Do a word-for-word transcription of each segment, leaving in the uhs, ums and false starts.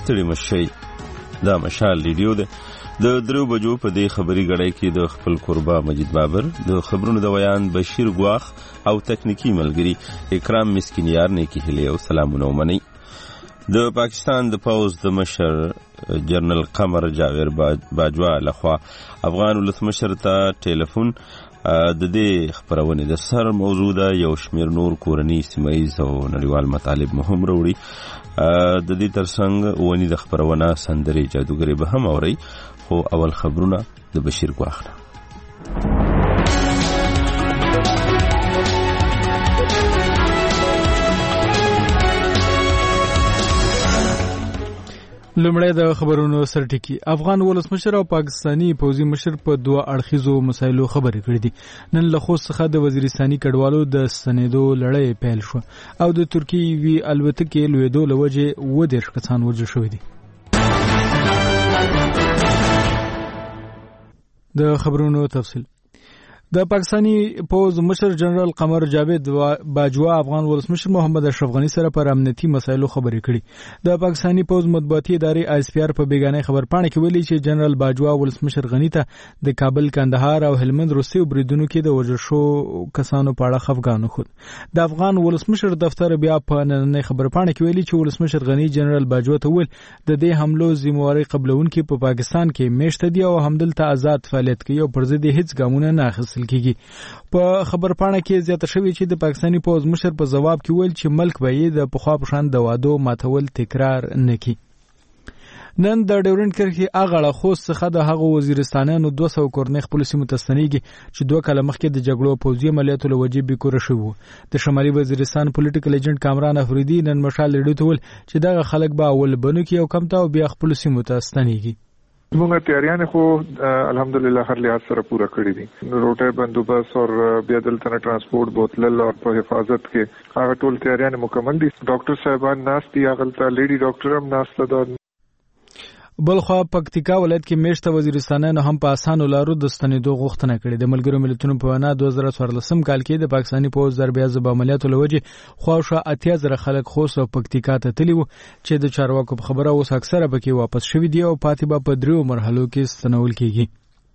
ستړي مشي. دا مشال ریډیو ده. د درو بجو په دې خبري غړای کې د خپل قربا مجید بابر، د خبرونو د ویان بشیر ګواخ او تکنیکی ملګری اکرام مسکینیار نه کې هلي او سلامونه ومني. د پاکستان د پوز د مشر جنرال قمر جاوید باجوا لخوا افغان ولسمشر ته ټلیفون د دې خبرونه د سر موضوع ده. یو شمیر نور کورنی سیمایز او نړیوال مطالب مهم وروړي. د دې ترڅنګ ونی د خبرونه سندري جادوګری به هم اوري، خو اول خبرونه د بشیر ګواخ. لومړی د خبرونو سرټکی. افغان ولسمشر او پاکستانی پوځي مشر په دوه اړخیزو مسایلو خبرې کړې دي. نن له خوست څخه د وزیرستاني کډوالو د سنیدو لړۍ پیل شو او د ترکی وی الوتکې لویدو لوجه و دیرش کسان وژل شوي دي. د خبرونو تفصیل. د پاکستانی پوز مشر جنرال قمر جاوید باجوا افغان ولسمشر محمد اشرف غنی سره پر امنیتي مسایلو خبرې کړي. د پاکستانی پوز مطبوعاتي ادارې آی اس پی آر په بیگانه خبرپاڼه کې ویلي چې جنرال باجوا ولسمشر غنی ته د کابل، کندهار او هلمند روسي بریدونو کې د وژل شو کسانو په اړه خفګان خود. د افغان ولسمشر دفتر بیا په نننۍ خبرپاڼه کې ویلي چې ولسمشر غنی جنرال باجوا ته ویل د دې حملو ذمہواری قبلونکي په پاکستان کې میشته دي او همدلته آزاد فعالیت کوي او پر ضد هیڅ ګامونه نه اخیستل کیږي. په خبرپاڼه کې زیاته شوی چې د پاکستانی پوز مشر په جواب کې ویل چې ملک به یې د پخوا په شان د وادو ماتول تکرار نه کړي. نن د ډیورنډ کرښې اغاړه خوست څخه د هغو وزیرستانانو دوه سوه کورنۍ خپلو سیمو ته ستنېږي چې دوه کاله مخکې د جګړو پوځي عملیاتو له وجې بېکوره شوي وو. د شمالي وزیرستان پولیټیکل ایجنټ کامران افریدي نن مشال ریډیو ته ویل چې دغه خلک به اول بنو کې او کم ته او بیا خپلو سیمو ته ستنېږي. موږ تیاریان خو الحمدلله هر لحاظ سره پوره کړی دي. روټه بندوبست او بیا دلته ترانسپورت بوتل او په حفاظت کې هغه ټول تیاریان مکمل دي. ډاکټر صاحبان ناس دي، هغه لیډي ډاکټر هم ناس ده. بلخوا پکتیکا ولایت کې میشته وزیرستانانو هم په اسانو لارو د ستنېدو غوښتنه کړې. د ملګرو ملتونو په وینا دوه زره څوارلسم کال کې د پاکستاني پوځ ضربې عضب عملیاتو له وجې خواوشا اتیا زره خلک خوست او پکتیکا ته تللي وو چې د چارواکو په خبره اوس اکثره پکې واپس شوي دي او پاتې به په دریو مرحلو کې ستنول کېږي.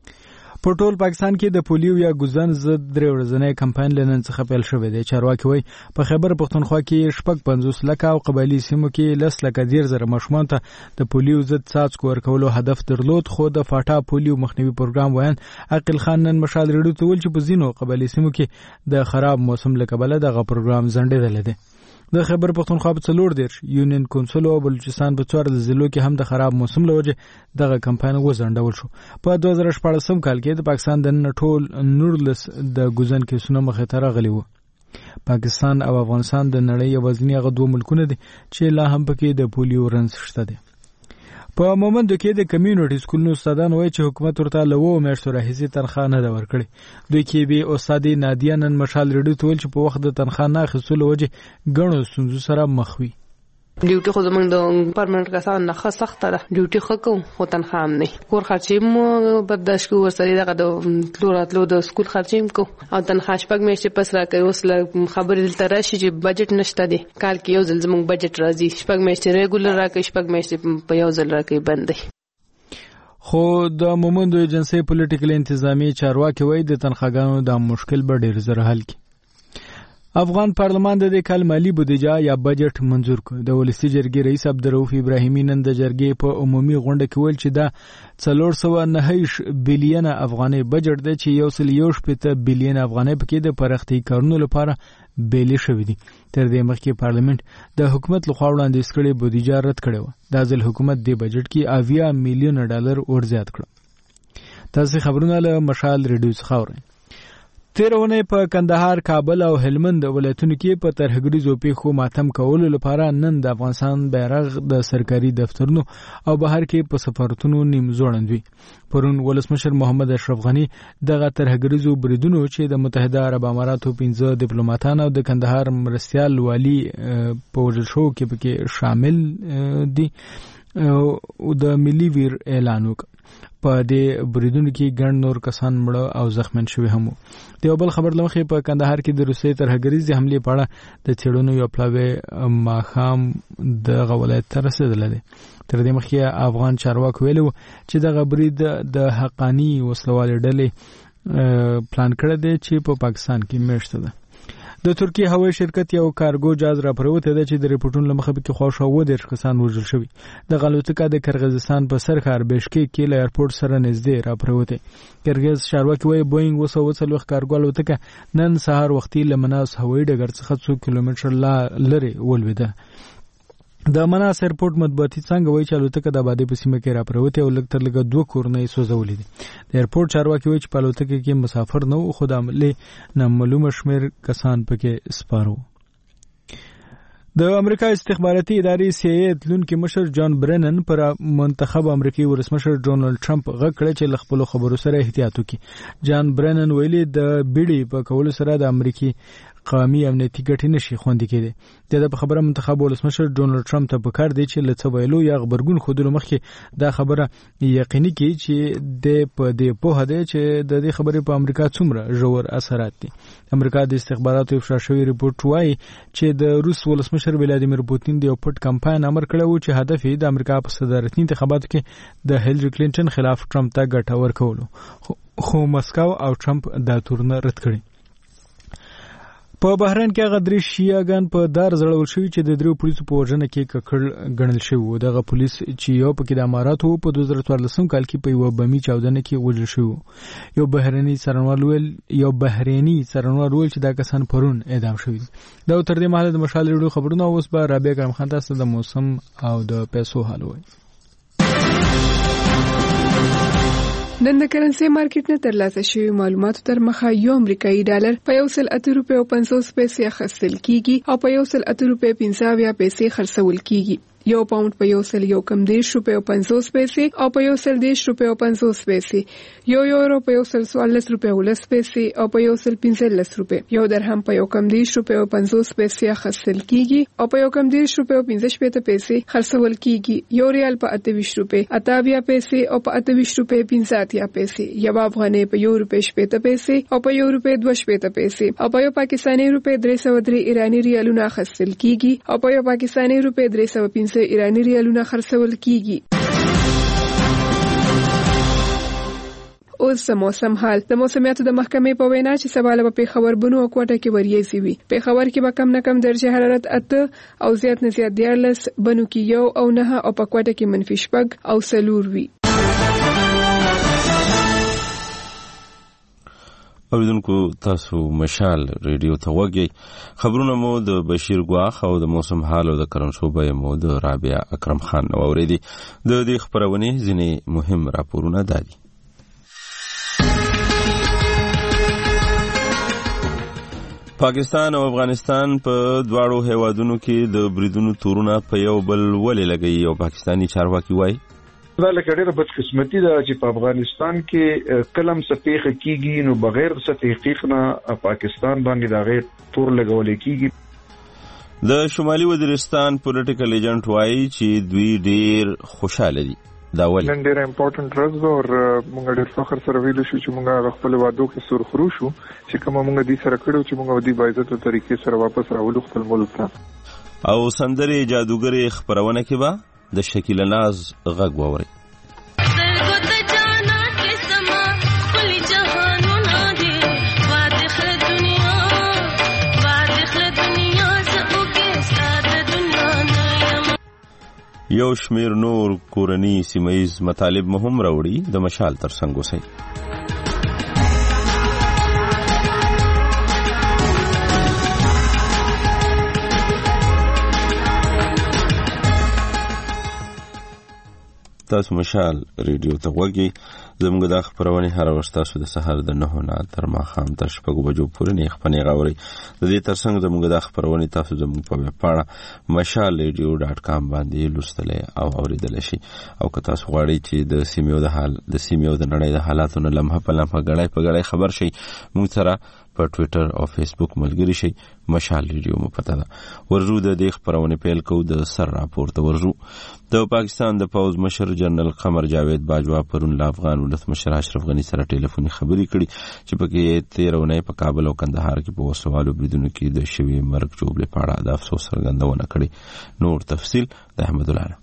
په ټول پاکستان کې د پولیو یا ګوزن ضد درې ورځنی کمپاین له نن څخه پیل شوی دی. چارواکي وایي په خیبر پښتونخوا کې شپږ پنځوس لکه او قبایلي سیمو کې لس لکه دېرش زره ماشومان ته د پولیو ضد څاڅکو ورکولو هدف درلود، خو د فاټا پولیو مخنیوي پروګرام ویان عقیل خان نن مشال ریډیو ته ویل چې په ځینو قبایلي سیمو کې د خراب موسم له کبله دغه پروګرام ځنډېدلی دی. د خیبر پښتونخوا په څلور دېرش، یونین کونسل او بلوچستان په څوارلس ضلعو کې هم د خراب موسم له وجې دغه کمپاین وځنډول شو. په دوه زره شپاړسم کال کې د پاکستان د نن ټول نورلس د ګوزن کیسونه مخې ته راغلي وو. پاکستان او افغانستان د نړۍ یوازیني هغه دوه ملکونه دي چې لا هم پکې د پولیو رنځ شته دي. په مومندو کې د کمیونټي سکولونو استادان وایي چې حکومت ورته له اوو میاشتو راهیسې تنخواه نه ده ورکړې. دوی کې به استادې نادیه نن مشال ریډیو ته ویل چې په وخت د تنخواه نه اخیستو له وجې ګڼو ستونزو سره مخ وي. ډیوټي خو زمونږ د پرمنټ کسان نه ښه سخته ده. ډیوټي ښه کوم خو تنخواه هم نه. کور خرچې مو برداشت کوو، ورسره دغه د تلو راتلو د سکول خرچې هم کوو او تنخواه شپږ میاشتې پس راکوي. اوس له خبرې دلته راشي چې بجټ نشته دی. کال کې یو ځل زمونږ بجټ راځي، شپږ میاشتې ریګولر راکوي، شپږ میاشتې په یو ځل راکوي بند دی. خو د مومندو ایجنسۍ پولیټیکل انتظامی چارواکي وایي د تنخواګانو دا مشکل به ډېر زر حل کړي. افغان پارلمان د دې کال مالی بودیجه یا بجټ منظور کړ. د ولسی جرګې رئیس عبدالرؤف ابراهیمي نن د جرګې په عمومي غونډه کې ویل چې دا څلور سوه نهه بلیونه افغانۍ بجټ دی چې یو سل یو شپېته بلیونه افغانۍ پکې د پراختیایي کارونو لپاره بیلې شوې دي. تر دې مخکې پارلمنت د حکومت لخوا وړاندیز کړې بودیجه رد کړې وه. دا ځل حکومت دې بجټ کې اویا میلیونه ډالر ورزیات کړه. تاسو خبرونه له مشال ریډیو څخه اورئ. تیر اونۍ په کندهار، کابل او هلمند ولایتونو کې په ترهګریزو پیښو ماتم کولو لپاره نن د افغانستان بیرغ د سرکاري دفترونو او بهر کې په سفارتونو نیم ځوړند وي. پرون ولسمشر محمد اشرف غنی دغه ترهګریزو بریدونو چې د متحده عرب اماراتو پنځه ډیپلوماټان او د کندهار مرستیال والي په وژل شوو کې پکې شامل دي او د ملي ویر اعلان وکړ. په دې بریدونو کې ګڼ نور کسان مړه او زخمیان شوي هم وو. د یو بل خبر له مخې په کندهار کې د روسیې ترهګریزې حملې په اړه د څېړنو یو پلاوی ماښام دغه ولایت ته رسېدلی دی. تر دې مخکې افغان چارواکو ویلي وو چې دغه برید د حقاني وسلوالې ډلې پلان کړی دی چې په پاکستان کې میشته ده. د ترکیه هوایي شرکت یو کارګو جهاز راپروتی دی چې د ریپورټونو له مخې پکې خواوشا اووه دېرش کسان وژل شوي. دغه الوتکه د کرغیزستان په سرښار بیشکیک کې له ایرپورټ سره نږدې راپروتی. کرغیز چارواکي وایي بوینګ اوه سوه څلوېښت کارګو الوتکه نن سهار وختي له مناس هوایي ډګر څخه څو کیلومتره لرې ولوېده. د مناس ایرپورټ مطبوعاتي څانګه وایي چې الوتکه د آبادۍ په سیمه کې راپروتې او لږ تر لږه دوه کورونه یې سوځولي دي. د ایرپورټ چارواکي وایي چې په الوتکه کې مسافر نه وو خو د حملې نامعلومه شمېر کسان پکې سپاره وو. د امریکا استخباراتي ادارې سی ای ای تلونکي مشر جان برنن پر منتخب امریکایي ولسمشر ډونالد ټرمپ غږ کړی چې له خپلو خبرو سره احتیاط وکړي. جان برنن ویلي د بیړې په کولو سره د امریکي قومي امنیتي ګټې نشي خوندي کېدی. د په خبره منتخب ولسمشر ډونالد ټرمپ ته پکار دی چې له څه ویلو یا غبرګون ښودلو مخکې دا خبره یقیني کړي چې د په دې پوهه دی چې د دې خبرې په امریکا څومره ژور اثرات دي. امریکا د استخباراتو افشا شوی ریپورټ وایي چې د روس ولسمشر ولادیمیر پوتین د یو پټ کمپاین امر کړی و چې هدف یې د امریکا په صدارتي انتخاباتو کې د هیلری کلینټن خلاف ټرمپ ته ګټه ورکولو، خو مسکو او ټرمپ دا تورونه رد کړي. په بحرین کې هغه درې شیعاګان په دار ځړول شوي چې د درېو پولیسو په وژنه کې ککړ ګڼل شوي وو. دغه پولیس چې یو پکې د اماراتو په دوه زره څوارلسم کال کې په یوه بمي چاودنه کې وژل شوي وو. یو بحریني څارنوال ویل یو بحریني څارنوال ویل چې دا کسان پرون اعدام شوي دي. دا تر دې مهاله د مشال ریډیو خبرونه. اوس به رابعه کرم خان تاسو د موسم او د پیسو حال وایي. نن د کرنسي مارکیټ نه ترلاسه شوی معلوماتو تر مخه یو امریکایي ډالر په یو سل اته روپۍ او پنځوس پیسې اخیستل کیږي او په یو سل اته روپۍ پنځه اویا پیسې خرڅول کیږي. یو پاوند په یو سل یو کم دیش روپۍ او پنځوس پیسې او په یو سل دیش روپۍ او پنځوس پیسې. یو یورو په یو سل څوارلس روپۍ او لس پیسې او په یو سل پنځلس روپۍ. یو درهم په یو کم دیش روپۍ او پنځوس پیسې اخیستل کیږي او په یو کم دیش روپۍ او پنځه شپېته پیسې خرڅول کیږي. یو ریال په اته ویشت روپۍ اته اویا پیسې او په اته ویشت روپۍ پنځه اتیا پیسې. یو افغانۍ په یو روپۍ شپېته پیسې او په یو روپۍ دوه شپېته پیسې او په یو پاکستاني روپۍ درې سوه درې ایراني ریالونه اخیستل کیږي او په یو پاکستاني روپۍ درې سوه پنځه ایراني ریالونه خرڅول کیږي. اوس د موسم حال. د موسمیاتو د محکمې په وینا چې سبا له پېښور بنو او کوټه کې وریځې وي. پېښور کې به کم نه کم درجه حرارت اته او زیات نه زیات دیارلس، بنو کې یو او نه او په کوټه کې منفي شپږ او څلور وي. اوریدونکو تاسو مشال ریډیو ته وګورئ. خبرونه مو د بشیر ګواخ او د موسم حال او د کرنسو به مو د رابعه اکرم خان اوریدي. د دې خبرونه ځینې مهم راپورونه دادي. پاکستان او افغانستان په دواړو هیوادونو کې د بریدونو تورونه په یو بل ولې لګي او پاکستانی چارواکي وایي دا لکه ډېره بدقسمتي ده چې په افغانستان کې کلم څه کیږي نو بغیر څه تحقیق نه پاکستان باندې دا غیر تور لګول کیږي. د شمالي وزیرستان پولیټیکل ایجنټ وایي چې دوی ډېر خوشاله دي. دا ولې نن ډېر امپورټنت ورځ ده او موږ ډېر فخر سره ویلو شو چې موږ خپل وعدو کې سرخرو شو چې کوم موږ دې سره کړو چې موږ دې باعزته طریقې سره واپس راولو خپل ملک ته. او سندرې جادوګرې خبرونه کې به د شکیل ناز غږ ووري. یو شمیر نور کورنی سیمایز مطالب مهم راوړي. د مشال تر څنګ اوسئ. تاسو مشال ریډیو ته وګورئ. زموږ د خبرونه هر وخت تاسو د سحر د نه نه تر ماښام تر شپږ بجو پورې نه خپنې غوړي. د دې ترڅنګ زموږ د خبرونه تاسو زموږ په ویب پاڼه مشال ریډیو ډاټ کام باندې لوستلې او اوریدل شي. او که تاسو غواړئ چې د سیمو د حال د سیمو د نړۍ د حالاتو نه لمحه په لمحه غړای په غړای خبر شي، موږ سره په ټوئیټر او فیسبوک ملګری شي. مشال ریډیو مو پته ده. ورجو د دې خبرونه پیل کو د سر راپورته ورجو د پاکستان د پوز مشر جنرال قمر جاوید باجوا پرون له افغان ولس مشر اشرف غنی سره ټلیفوني خبرې کړي چې پکې تیرونه په کابل او کندهار کې په وسوالو بریدونو کې د شوی مرګ جوړ لپاره د افسوس څرګندونه کړي. نور تفصیل د احمد الله.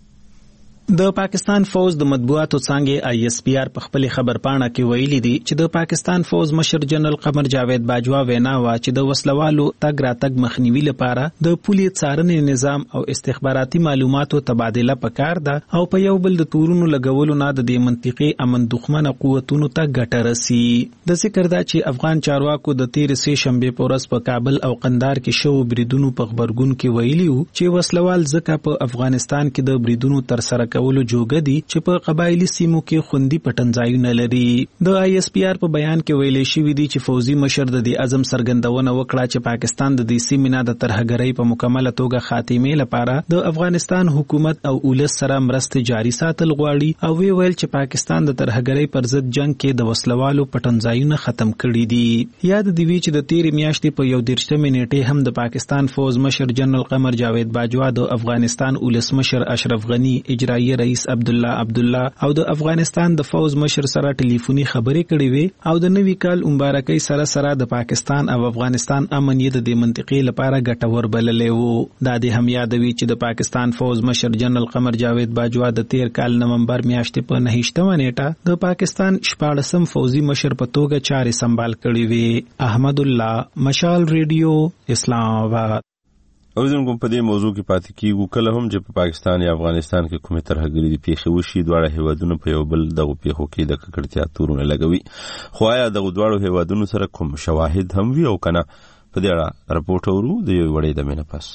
د پاکستان فوج د مطبوعاتو څنګه آی اس پی آر په خپل خبر پاڼه کې ویلي دي چې د پاکستان فوج مشر جنرال قمر جاوید باجوا وینا وا چې د وسلوالو تګ راتګ مخنیوي لپاره د پولیس څارنې نظام او استخباراتي معلوماتو تبادله پکار ده او په یو بل د تورونو لګولو نه د دې منطقي امن دښمنه قوتونو ته ګټه رسي. د ذکر ده چې افغان چارواکو د تیر سه شنبه په ورځ په کابل او قندهار کې شو بریدونو په خبرګون کې ویلي وو چې وسلوال ځکه په افغانستان کې د بریدونو تر سره کولو جوګدي چې په قبایلی سیمو کې خوندي پټنځایونه لري. د آی اس پی آر په بیان کې ویلي شوی دی چې فوزي مشر د دې عزم څرګندونه وکړه چې پاکستان د دې سیمې نه د ترهګرۍ په مکمله توګه خاتمه لپاره د افغانستان حکومت او ولس سره مرسته جاري ساتل غواړي او وی ویل چې پاکستان د ترهګرۍ پر ضد جنگ کې د وسلوالو پټنځایونه ختم کړي دي. یاد دی چې د تیر میاشتې په یو دیرشمه نیټه هم د پاکستان فوج مشر جنرال قمر جاوید باجوا د افغانستان ولس مشر اشرف غنی اجرایی رئیس عبد الله عبد الله او د افغانستان د فوج مشر سره ټلیفوني خبرې کړې وې او د نوي کال مبارکۍ سره سره د پاکستان او افغانستان امن یې د منطقې لپاره ګټور بللې وو. دا د هم یادوي چې د پاکستان فوج مشر جنرال قمر جاوید باجوا د تیر کال نومبر میاشتې په نهشتمه نیټه د پاکستان شپاړسم فوجي مشر په توګه چارې سمبال کړې وې. احمد الله، مشال ریډیو، اسلام آباد. او زموږ په دې موضوع کې پاتې کیږو. کله هم چې په پاکستان یا افغانستان کې کومه ترهګري دي پیښې وشي دواړه هیوادونو په یو بل دغه پیښو کې د ککړتیا تورونه لګوي. خو آیا دغه دواړو هیوادونو سره کوم شواهد هم وي او کنه؟ په دې اړه راپورټ اورو د یو وړې د مینه پاس.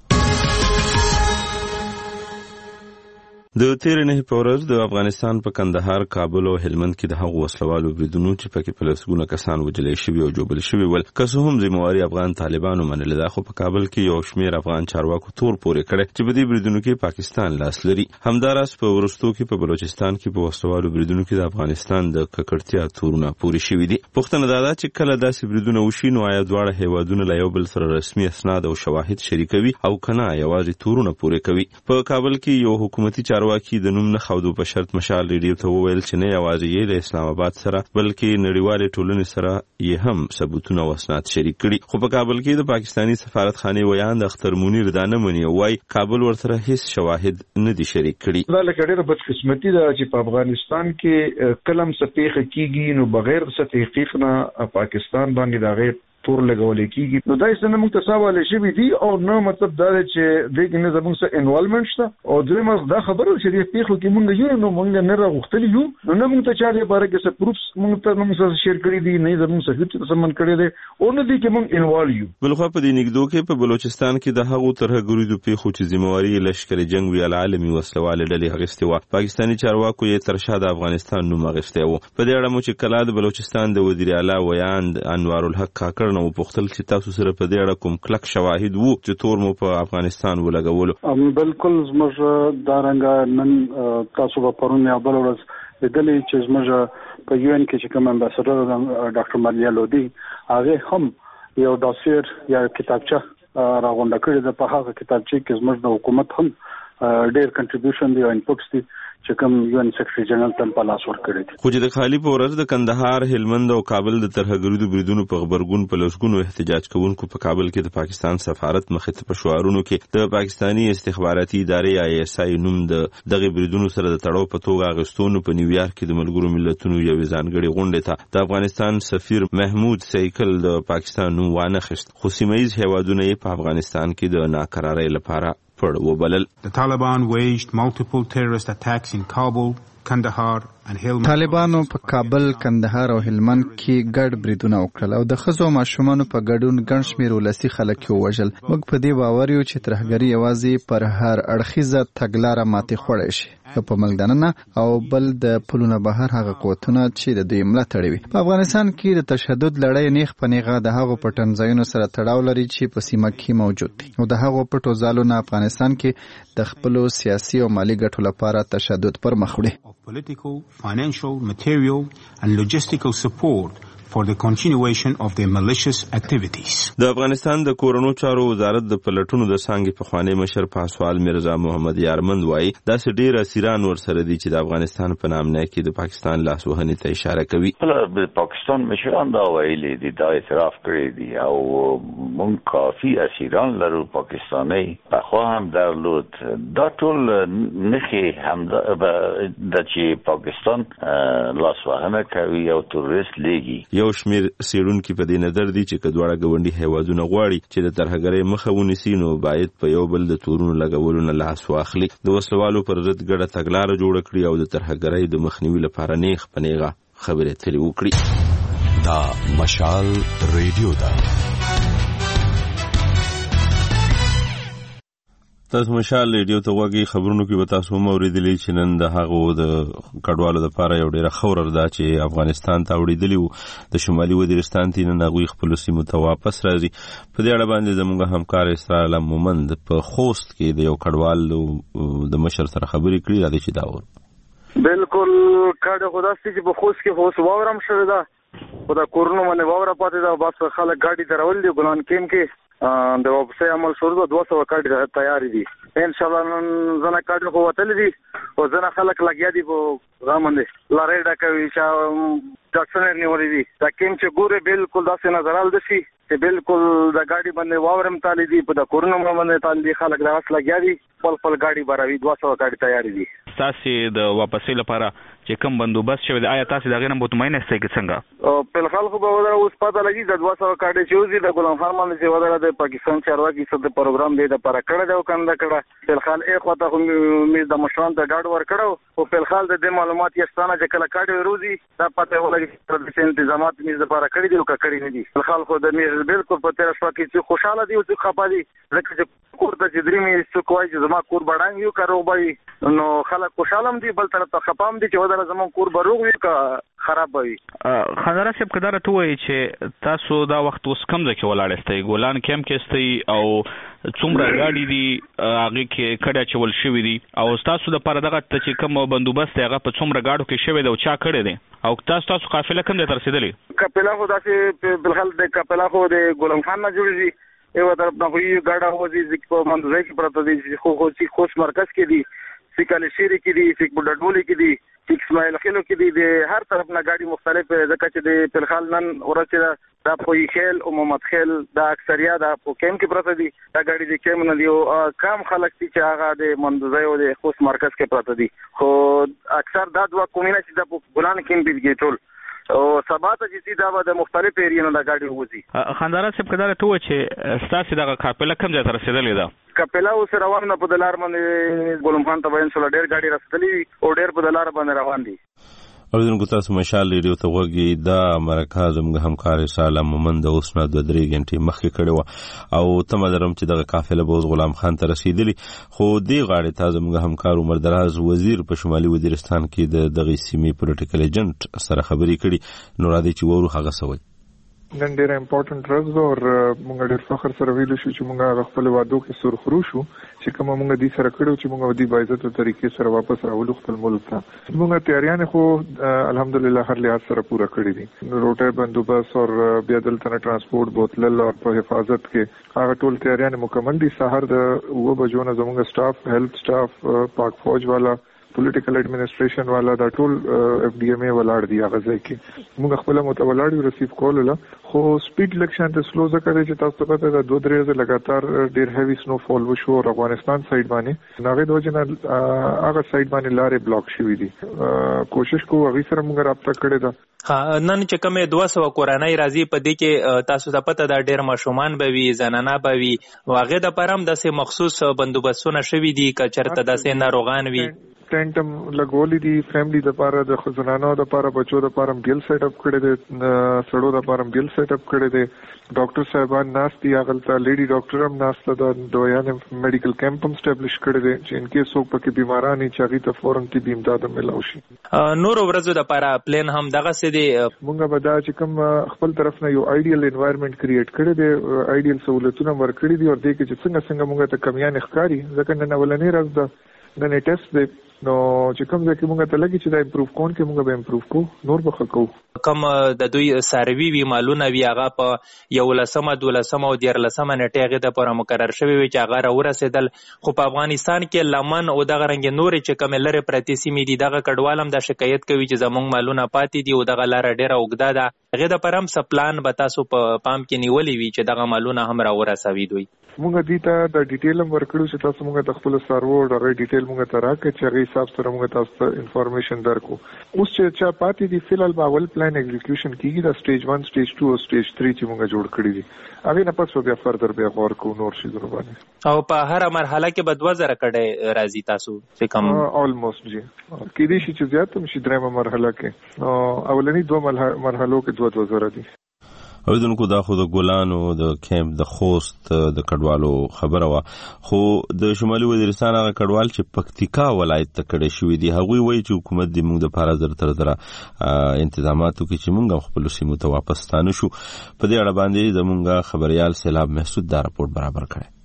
د تیر نه په ورځ د افغانستان په کندهار، کابل او هلمند کې د هغو وسلوالو بریدونو چې پکې په لسګونه کسان وژل شوي او جوبل شوي ول که څه هم ذمہواري افغان طالبانو منلې ده، خو په کابل کې یو شمېر افغان چارواکو تور پورې کړی چې په دې بریدونو کې پاکستان لاس لري. همداراز په ورستو کې په بلوچستان کې په وسلوالو بریدونو کې د افغانستان د ککړتیا تورونه پورې شوي دي. پوښتنه دا ده چې کله داسې بریدونه وشي نو آیا دواړه هیوادونه له یو بل سره رسمي اسناد او شواهد شریکوي او کنه یوازې تورونه پورې کوي؟ په کابل کې یو حکومتي چارواکي د نوم نه خودو په شرط مشال ریډیو ته وویل چې نه یوازې یې له اسلام آباد سره بلکې نړیوالې ټولنې سره یې هم ثبوتونه او اسناد شریک کړي. خو په کابل کې د پاکستاني سفارتخانې ویاند اختر منیر دا نه مني او وايي کابل ورسره هیڅ شواهد نه دي شریک کړي. دا لکه ډېره بدقسمتي ده چې په افغانستان کې کلم څه پیښه کیږي نو بغیر څه تحقیق نه پاکستان باندې دا غیر تور لګولې کیږي. نو دا څنګه موږ ته سوال شي دي او نو مطلب دا چې دغه نه زموږ سره انوالومنت شته او درې مخ دا خبره چې دې پیښو کې موږ یو نو موږ نه راغختلی یو نو نه موږ ته چا دې باره کې څه پروفس موږ ته موږ سره شیر کړی دي نه زموږ سره هیڅ سمون کړی دي او نه دي چې موږ انوالو یو. بلخو په دې نګدو کې په بلوچستان کې د هغو ترهګرو د پیښو چې ذمہواري لشکر جنگ وی العالمي وسلواله ډلې هغسته و پاکستاني چارواکو یې ترشا د افغانستان نوم هغسته و. په دې اړه مو چې کله د بلوچستان د وزیر اعلی ویاند انوار الحق کاکړ نو پوښتل چې تاسو سره په دې اړه کوم کلک شواهد وو چې تور مو په افغانستان ولګولو؟ ام بالکل زموږ دا رنګ نن تاسو په پرون یا بل ورځ لیدلې چې زموږ په یو ان کې چې کوم امباسډر ډاکټر مالیا لودي هغه هم یو ډاسیر یا کتابچه راغونډه کړې ده. په هغه کتابچه کې زموږ د حکومت هم ډېر کنټریبیوشن دی او انپوټس دي چې کوم یو ان سیکریټری جنرال تل په لاس ورکړی دي. خو چې د خالی په ورځ د کندهار، هلمند او کابل د ترهګرو د بریدونو په خبرګون په لسګونو احتجاج کوونکو په کابل کې د پاکستان سفارت مخې ته په شعارونو کې د پاکستاني استخباراتي ادارې آی اس آی نوم د دغه بریدونو سره د تړاو په توګه اغوستونو په نیویارک کې د ملګرو ملتونو یو ځانګړي غونډه ته د افغانستان سفیر محمود سیکل د پاکستان نوم وانه خست. خو سیمایي هیوادونه په افغانستان کې د ناکرارۍ لپاره وبلل. The Taliban waged multiple terrorist attacks in Kabul, Kandahar and Helmand. طالبانو په کابل، کندهار او هلمند کې ګډ بریدونه وکړل او د ښځو او ماشومانو په ګډون ګڼ شمېر ولسي خلک ووژل. موږ په دې باور یو چې ترهګري یوازې پر هر اړخیزه تګلاره ماتې خوړی شي په ملک دننه او بل د پلونه بهر هغه قوتونه چې د دوی ملاتړ وي. په افغانستان کې د تشدد لړۍ نیغ په نیغه د هغو پټنځایونو سره تړاو لري چې په سیمه کې موجود دي او د هغو پټو ځالونه افغانستان کې د خپلو سیاسي او مالي ګټو لپاره تشدد پر مخ وړي. Political, financial, material and logistical support for the continuation of their malicious activities. د افغانستان د کورونو چارو وزارت د پلټونو د څانګې په خوانی مشر پاسوال میرزا محمد یارمند وایي دا چې ډیر اسیران ورسره دي چې د افغانستان په نامه کې د پاکستان لاسوهنې ته اشاره کوي. د پاکستان مشران دا ویلي دي، دا اعتراف کړی دي او مونږ کافي اسیران لرو پاکستاني په خو هم درلود. دا ټول نخي هم د چې پاکستان لاسوهنه کوي او تروریست لیږي. یو شمیر سیړونکو په دې نظر دي چې کډوړه غونډي هیوادونه غواړي چې د ترهګرۍ مخه ونیسي نو باید په یو بل د تورونو لګولو نه لاس واخلي، د وسلوالو پر ضد ګډه تګلارې جوړ کړي او د ترهګرۍ د مخنیوي لپاره نیغ پنیغه خبرې اترې وکړي. دا مشال ریډیو ده. تاسو مشال ریډیو ته وګورئ، خبرونو کې به تاسو هم اوریدلی چې نن د هغه د کډوالو لپاره یو ډیره خبر ده چې افغانستان ته وړیدلی وو د شمالي وزیرستان ته نن هغوی خپل سیمو ته واپس راځي. په دې اړه باندې زموږ همکار اسرائیل مومند په خوست کې د یو کډوال د مشر سره خبرې کړې. راځي چې دا ور بالکل کډه خداسته چې په خوست کې خوست واورم شوی ده، په دا کورونو باندې واوره پاتې ده. بس خلک گاډي درول دي ګلان کیم کې د واپسې عمل شروع ده. دوه سوه کاډي تیار دي ان شاء الله. نن زنه کاډي خو وتل دي او زنه خلک لګیا دي په غامندې لارې ډکوي چې ډاکټر نیولې دي. دا کیم چې ګوره بالکل داسې نظرال دي چې بالکل د گاډي باندې واورم تالي دي، په د کورونو باندې تالي دي، خلک دا اس لګیا دي خپل خپل گاډي باروي. دوه سوه کاډي تیار دي. تاسو د واپسې لپاره چې کوم بندوبست شوی دی آیا تاسو دا غنه مطمئن یاست چې څنګه؟ او په خلکو خو به ودا اوس پته لګي د دوه سوه کاډي چې وزي د ګلم خان باندې چې ودا د پاکستان چارواکي څخه د پروګرام دی د پر کړه دا کنده کړه. په خال یې خو ته مې د مشران ته ګاډ ور کړو او په خال د معلومات یې ستانه چې کله کاډي روزي دا پته ولګي چې د تنظیمات مې د پر کړی دی او کړی نه دي. په خال خو د مې بالکل په تیر شپه کې چې خوشاله دي او چې خپه دي ځکه چې کور ته چې درې مې څوک وایي چې زما کور بډانګ یو کارو بای نو خلک خوشاله دي، بل طرف ته خپام دي چې ودا زمون کور بروغ وي کا خراب وي. خنزره صاحب کدار ته وایي چې تاسو دا وخت اوس کم ځکه ولاړ استئ ګولان کیم کې استئ او څومره غاډي دي هغه کې کډه چول شوې دي او تاسو د پر دغه ته چې کوم بندوبست هغه په څومره غاډو کې شوی دی او چا کړی دی او تاسو تاسو قافله کوم ځای ته رسیدلې؟ قافله خو داسې بلخل د قافله خو د ګلم خان نه جوړ دي. یو طرف نه وی غاډه وځي چې په منځ کې پراته دي خو خو چې خوش مرکز کې دي، سیکل شيري کې دي، سیک بډډولي کې دي، سیک اسماعیل خیلو کې دي، د هر طرف نه گاډي مختلف ځکه چې د پلخال نن ورته دا پوي خیل او محمد خیل دا اکثریت دا په کیم کې پراته دي. دا گاډي د کیم نه دی او کم خلک چې هغه د منځ او د خوش مرکز کې پراته دي. خو اکثر دا دوه کومینه چې د ګلان کیم بيږي ټول او سباته چې دا به د مختلف ایریا نه د گاډي وځي. خنداره صاحب کدار ته و چې ستاسو دغه قافله کوم ځای ته رسیدلې ده؟ قافله اوس روانه په دلار باندې ګلم خان ته وین سره ډېر گاډي رسیدلې او ډېر په دلار باندې روان دي. اوریدونکو تاسو مشال ریډیو ته وګورئ. دا مرکز موږ همکار سالم مومند اوس نه د درې غنټې مخکې کړو او تم درم چې دغه قافله به غلام خان ته رسیدلی، خو دی غاړه تاسو موږ همکار عمر دراز وزیر په شمالي وزیرستان کې د دغه سیمې پولیټیکل ایجنټ سره خبرې کړي. نو را دي چې ورو هغه سوي نن ډېر امپورټنت ورځ ده او موږ ډېر فخر سره ویلو شو چې موږ خپل وادو کې سرخرو شو چې کوم موږ دې سره کړو چې موږ ودی باعزت طریقې سره واپس راولو خپل ملک ته. موږ تیاریان خو الحمدلله هر لحاظ سره پورا کړی دي. روټه بندوبست او بیا دلته ترانسپورت بوتل او په حفاظت کې هغه ټول تیاریان مکمل دي. سحر د و بجو نه زموږ سټاف هیلث سټاف پاک فوج والا پولیټیکل ایڈمنسټریشن والا دا ټول اف ډي ایم ای ولاړ دی. هغه ځای کې موږ خپل متولاړ ریسیو کول له خو سپیډ لکشن ته سلو ځکه چې تاسو ته پته ده دوه درې ورځې لګاتار ډېر هیوی سنو فال وشو او افغانستان سایډ باندې ناغه د وجه نه هغه سایډ باندې لارې بلاک شوې دي. کوشش کوو هغه سره موږ رابطه کړې ده. ها نن چې کومه دوه سوه کورنۍ راځي په دې کې تاسو ته پته ده ډېر ماشومان به وي، زنانه به وي، واغې د پرم داسې مخصوص بندوبستونه شوي دي که چېرته داسې ناروغان وي ټینټ هم لګولې دي. فیملی د پاره د خزانانو د پاره بچو د پاره ګل سیټ اپ کړی دی، سړو د پاره ګل سیټ اپ کړی دی. ډاکټر صاحبان ناس دي هغه لیډي ډاکټر هم ناس ته د دویان میډیکل کیمپ هم اسټابلیش کړی دی چې ان کې څوک پکې بیماران چې هغه ته فورن طبي امداد ملو شي. نور ورځو د پاره پلان هم دغه څه دی. مونږ به دا چې کوم خپل طرف نه یو آیډیل انوایرنمنت کریټ کړی دی، آیډیل سہولتونه ورکړي دي او د کې چې څنګه څنګه مونږ ته کمیان ښکاری ځکه نن ولنې راز ده نن ټیسټ دی نو چې کوم ځکه موږ ته لګي چې دا امپروف کون کې موږ به امپروف کو نور به خکو کوم د دوی سروي وی مالونه وی هغه په یو لسمه دولسمه او دیر لسمه نیټه هغه د پر مقرر شوی وی چې هغه راورسېدل خو په افغانستان کې لمن او دغه رنګ نور چې کوم لره پرتی سیمې دي دغه کډوالم د شکایت کوي چې زمونږ مالونه پاتې دي او دغه لار ډیره اوږده ده هغه د پرم سپلان به تاسو په پام کې نیولې وی چې دغه مالونه هم راورسوي دوی موږ دې ته د ډیټیل هم ورکړو چې تاسو موږ د خپل سرور د ډیټیل موږ ته راکړئ چې هغه حساب سره موږ تاسو ته انفارمیشن درکو اوس چې چا پاتې دي فلال باول پلان ایگزیکیوشن کیږي د سټیج ون سټیج ټو او سټیج تھری چې موږ جوړ کړی دي هغه نه پس بیا فردر بیا غور کوو نور شي ضروري او په هر مرحله کې به دوه زره کډه راځي تاسو چې کوم آلموست جی کې دي چې زیات هم شي درېمه مرحله کې اولنی دوه مرحلو کې دوه دوه زره دي اوریدونکو دا خو د ګولانو د کیمپ د خوست د کډوالو خبره وا خو د شمالي وزیرستان هغه کډوال چې پکتیکا ولایت ته کډه شوی دی هغه وایي چې حکومت د موږ د لپاره زر تر زر انتظاماتو کې چې موږ خپل سیمو ته واپس ستانه شو په دې اړه باندې د موږ خبريال سیلاب محسود دا راپورټ برابر کړی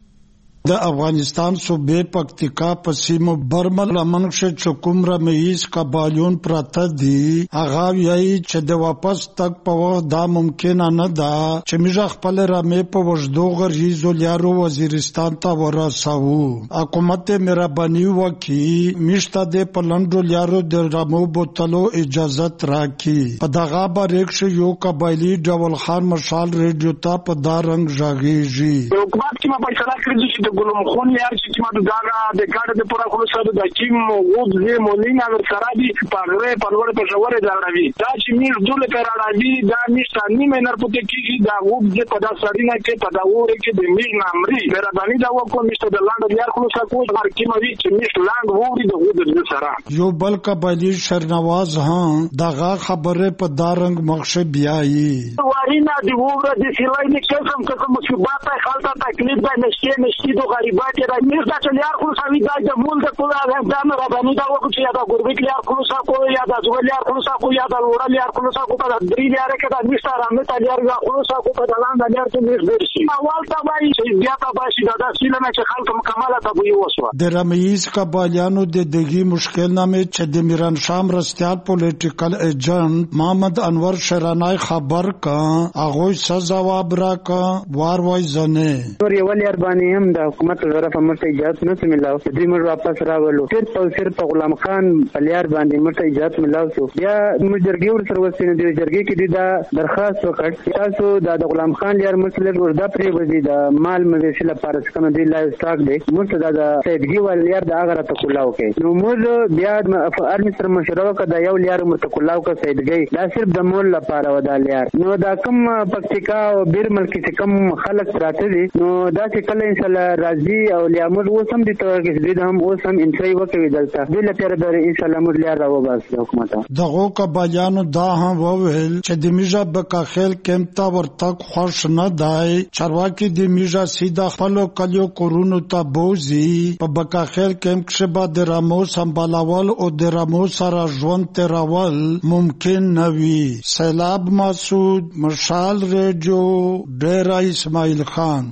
د افغانستان صوبې پکتیکا په سیمو برمل لمنښ چې کوم رمېز قبایلون پراته دي هغه یې چې د واپس تک په وخت دا ممکن نه ده چې موږ خپل رمې په وژدو غریزو لیارو وزیرستان ته ورسوو حکومت مهرباني وکړي مشته د پلندو لیارو د رمو بوتلو اجازه راکړي په دغه باریک شو یو قبایلی ډول خان مشال ریډیو ته په دا رنګ ژغېږي حکومت کې ما پیسې راکړي ګلم خون یار چې ما دغه د کاډ د پورا خلص د کیم وود زه مولین او سرابي پاغره پلوړ په شوور دراوي دا چې میر دوله پر راوي دا نشته نیمه نر پته کیږي دا وود د پدا سړینا کې پدا وره کې د میر نامري مهرباني دا وکړو مشته د لاند یار خلص کو هر کی مې چې مش لاند ووري د وود د سره یو بل قبایلی شرنواز ها دغه خبره په دارنګ مخشه بیاي ورینا دی وره د سلای نه قسم قسم مصیبت خالتا تکلیف دا نشته نشته دو غریبات را میردا چلیار خلصاوی دا د مول د پورا د مهرباني دا وکړو چې دا ګوربیک لیار خلصا کو یا دا زولیار خلصا کو یا دا وړل لیار خلصا کو په درې لیار کې دا نشته رامه تلیار یا خلصا کو په دلان د لیار ته میر درشي اول تا وایي چې بیا تا باشي دا سیلمه چې خلک مکمله ته وي وسو د رمېز قبایلیانو د دغه مشکل نامه چې د میران شام رستيال پولیټیکل ایجنټ محمد انور شرانای خبر کا هغه سزا وابراکا وار وای زنه ور یو لیار باندې هم د حکومت طرف مرته اجازه نه ملاو دوی موږ واپس راولو صرف او صرف غلام خان پلیار باندې مرته اجازه ملاو شو بیا موږ جرګي ور سره وسینه دی جرګي کې دا درخواست وکړ تاسو د غلام خان لیار مسله وردا پرې وځي د مال مویشي لپاره څنګه دی لایو سٹاک دی مرته د سیدګي ول لیار د هغه ته کولاو کې نو موږ بیا ارمی سره مشوره وکړه د یو لیار مرته کولاو کې سیدګي دا صرف د مول لپاره ودا لیار نو دا کوم پکتیکا او بیرمل کې کوم خلک راته دي نو دا چې کله ان شاء الله راځي او لیامر وسم دي ته کې دې هم وسم انټری وکوي دلته دې لپاره د ان شاء الله موږ لار راو باس حکومت دغه قبایلیانو دا هم وویل چې د میجا بکاخیل کمپ تا ورتک خوش نه دی چرواکي د میجا سیده خپل کلیو کورونو ته بوزي په بکاخیل کمپ کې بعد د رامو سمبالول او د رامو سره ژوند تیرول ممکن نه وي سیلاب مسعود مشال ریډیو ډیرا اسماعیل خان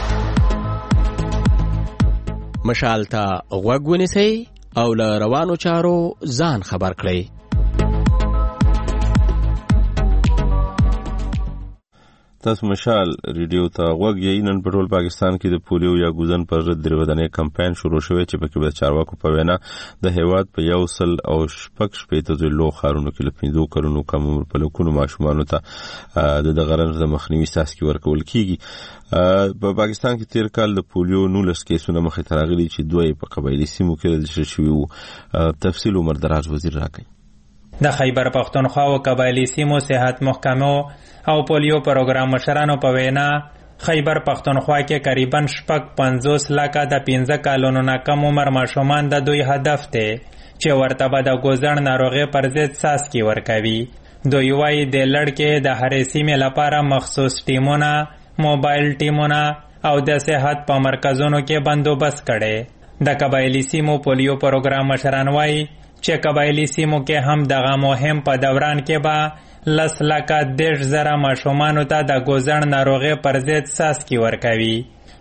مشال ته غوږ ونیسئ او له روانو چارو ځان خبر کړئ. تاسو مشال ریډیو ته غوږ یې. نن په ټول پاکستان کې د پولیو یا ګوزن پر ضد درودنې کمپاین شروع شوی چې پکې د چارواکو په وینا د هیواد په یو سل او شپږ شپېته ضلعو ښارونو کې له پنځو کلونو کم عمر په لکونو ماشومانو ته د دغه رنځ د مخنیوي څاڅکي ورکول کیږي. په پاکستان کې تیر کال د پولیو نولس کیسونه مخې ته راغلي چې دوی په قبایلي سیمو کې رجسټر شوي وو. تفصیل عمر دراز وزیر راکړي. د خیبر پختونخوا او قبایلی سیمو صحت محکمو او پولیو پروګرام مشرانو په وینا خیبر پختونخوا کې قریبا شپږ پنځوس لکه د پنځه کلونو نه کم عمر ماشومان د دوی هدف دی چې ورته به د ګوزن ناروغۍ پر ضد څاڅکي ورکوي. دوی وایي د لړکې د هرې سیمې لپاره مخصوص ټیمونه، موبایل ټیمونه او د صحت په مرکزونو کې بندوبست کړي. د قبایلی سیمو پولیو پروګرام مشران وایي چې قبایلی سیمو کې هم دغه مهم په دوران کې به لس لکه دېرش زره ماشومانو ته د ګوزن ناروغۍ پر ضد څاڅکي ورکوي.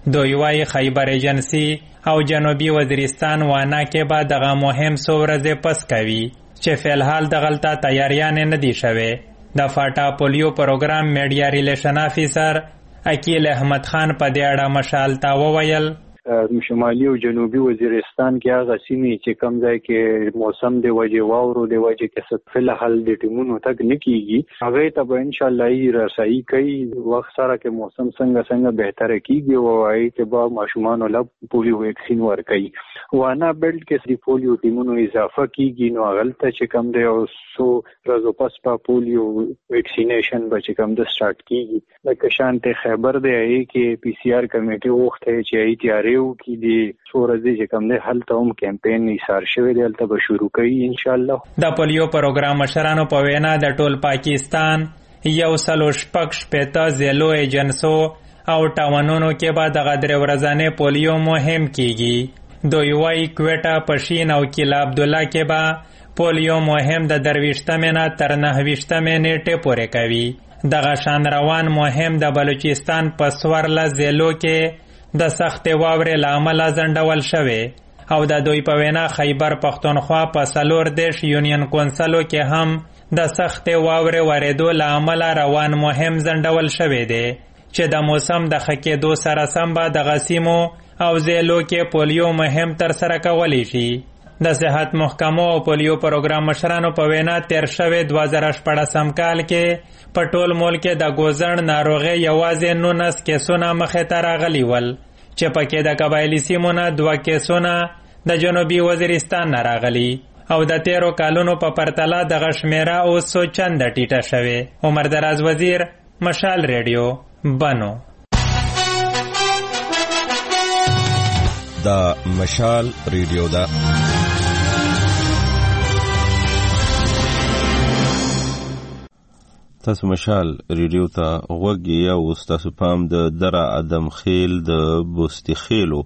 دوی وايي خیبر ایجنسی او جنوبي وزیرستان وانا کې به دغه مهم څو ورځې پس کوي چې فلحال دغلته تیاریانې نه دي شوې د فاټا پولیو پروګرام میډیا ریلیشن افیسر اکیل احمد خان په دې اړه مشال ته وویل شمالي او جنوبي وزیرستان کې هغه سیمې چې کم ځای کې موسم د وجې واورو د وجې کې څه فلحال د ټیمونو تک نه کیږي هغه ته به ان شاء الله رسایي کوي وخت سره کې موسم څنګه څنګه بهتره کیږي او هغه ته به ماشومان له پولیو ویکسین ورکړي وانا بیلټ کې د پولیو ټیمونو اضافه کیږي نو هغه ته چې کم دی او سو ورځو پس په پولیو ویکسینیشن به چې کم د سٹارټ کیږي لکه شانته خیبر دی کې پی سی آر کمیټي وخت چې ای تیاری کې دي سورځي چې کوم نه هلته هم کمپاین ایثار شوی دی هلته به شروع کوي ان شاء الله د پولیو پروګرام مشرانو په وینا د ټول پاکستان یو سلو شپږ شپېته ضلعو ایجنسو او ټاونونو کې به دغه درې ورځې پولیو مهم کیږي دوی وايي کوټا پشین او کلا عبدالله کې به پولیو مهم د درويشتمه نه تر نهويشتمه نیټه پورې کوي دغه شان روان مهم د بلوچستان په سورله ضلعو کې د سخت واورې لامل ځنډول شوی او د دوی په وینا خیبر پختونخوا په سلور دیش یونین کونسلو کې هم د سخت واورې ورېدو لامل روان مهم ځنډول شوی دی چې د موسم د خکېدو سره سم به د غسیمو او ضلعو کې پولیو مهم تر سره کولی شي د صحت محکمو او پولیو پروګرام مشرانو په وینا تیر شوی دوه زره شپږم کال کې په ټول ملک د ګوزړ ناروغي یوازې نولس کیسونه مخې ته راغلي ول چې پکې د قبایلی سیمو نه دوه کیسونه د جنوبي وزیرستان نه راغلي او د تیرو کالونو په پرتله دغه شمیره اوس څو چنده ټیټه شوې. عمر دراز وزیر، مشال ریډیو، بنو. دا مشال ریډیو دا تاسو مشال ریډیو ته غوږی او تاسو پام د دره ادم خیل د بوستي خیلو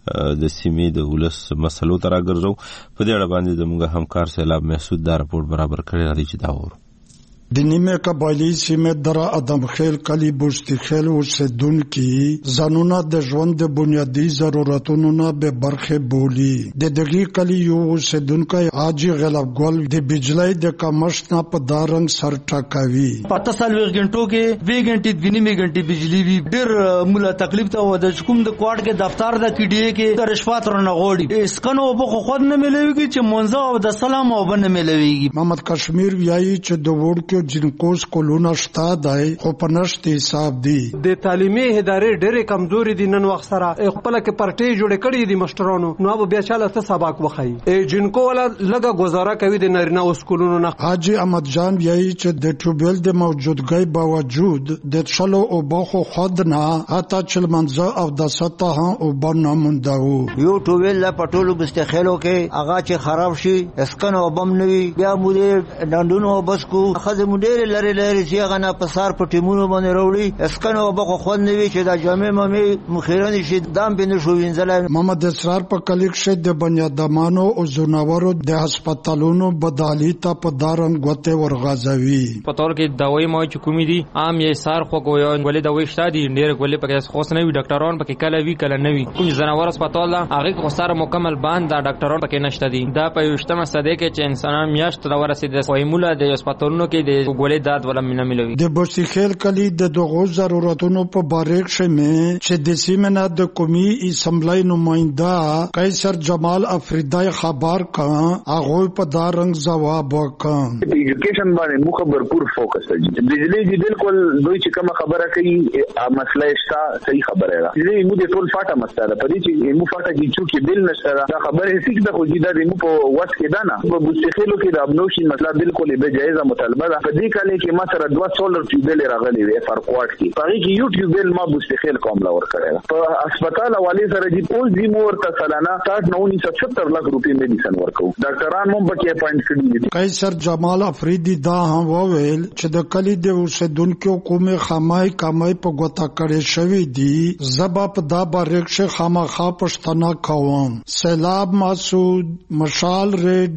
د سیمې د ولس مسلو تر راګرځو په دې اړه باندې زموږ همکار سیلاب محسود دا راپور برابر کړی دی چې دا ور د نیمه قبایلی سیمه در ادم خیل کلی بوستی خیل اوسیدونکي ځانونه د ژوند د بنیادی ضرورتونو نه به برخه بولی د دغه کلی یو اوسیدونکي حاجی غلب ګل د بجلی د کمښت نه په دارنګ سر ټکاوي پته سال غنټو کې وی غنټې د نیمه غنټې بجلی وی ډېر مولا تکلیف ته و د کوم د کوارټ کې دفتر د کډی کې د رشوت رانه غوړي اسکنو په خو نه ملويږي چې مونږه او د سلام او بنه ملويږي. محمد کشمیر ویایي چې د وړ جنکوس کولونه شتا دی خو په نشت حساب دی د تعلیمي ادارې ډېرې کمزوري دي نن وخت سره خپل کې پرټي جوړ کړي دي مشترانو نو به بیا چاله ته سبق وخی جنکو ولا لګه گزاره کوي د نارینه او سکولونو نه. حاجی احمد جان یایي چې د ټوبل د موجودګۍ باوجود د چلو او بخو خود نه اته چل منځ او د سطح او بنا منداو یو ټوبل لا پټولو بستخېلو کې اغا چې خراب شي اسکن او بم نوي بیا مودې ډندونو بسکو خدمت ډېر لري لري چې هغه نه پسار په ټیمونو باندې وروړي اسکنه وبخو خود نوي چې دا جامع مې مخیران شي دام بنه شو وینځل. محمد اسرار په کلیک شه د بنیادمانو او زناورو د هسپتالونو بدالي ته په دارن غوته ورغازوي په تور کې دوايي مو چې کومې دي عام یې سار خو کوی ولې دوايي شته دي ډېر ولې پکې خوښ نه وي ډاکټران پکې کله وی کله نه وي کوم زناور هسپتال هغه کو سره مکمل باند دا ډاکټران پکې نشته دي دا په یوشتمه صده کې چې انسانان میاشت را ورسېد خو مولا د هسپتالونو کې د ګولې داد ولا مینه ملوي د بوستی خیل کلی د دغو ضرورتونو په باریک شمه چې د سیمه د قومي اسمبلی نماینده قیصر جمال افریدای خبر کړه هغه په دا رنګ جواب وکړ ایجوکیشن باندې مو خبر پور فوکس دی بجلی دی بالکل دوی چې کوم خبره کوي مسله شته صحیح خبره ده دې مو د ټول فاټه مسله ده پدې چې مو فاټه کې چې بل نشته دا خبره هیڅ د خو جدا دی مو په وس کې ده نه په بوستی خیلو کې د ابنوشي مسله بالکل به جایزه مطالبه ده په دې کال کې ما سره دوه سولر ټیوبل راغلي وي فرقوات کې پاره کې یو ټیوبل ما بوستی خیل کوم لا ور کړل په هسپتال حواله سره دی پول دی مور ته سالانه ساठ نو उन्नीस सौ सत्तर लाख रुपए मेडिसिन ورکو ډاکټران مو بکې اپاینټ کړی دي. قیصر جمال افریدی دا هم وویل چې د کلی د اوسیدونکو کومه خامای کمای په غوتا کړي شوی دي زبا په دا باریک شه خامخا پښتنه کوم. سیلاب مسعود، مشال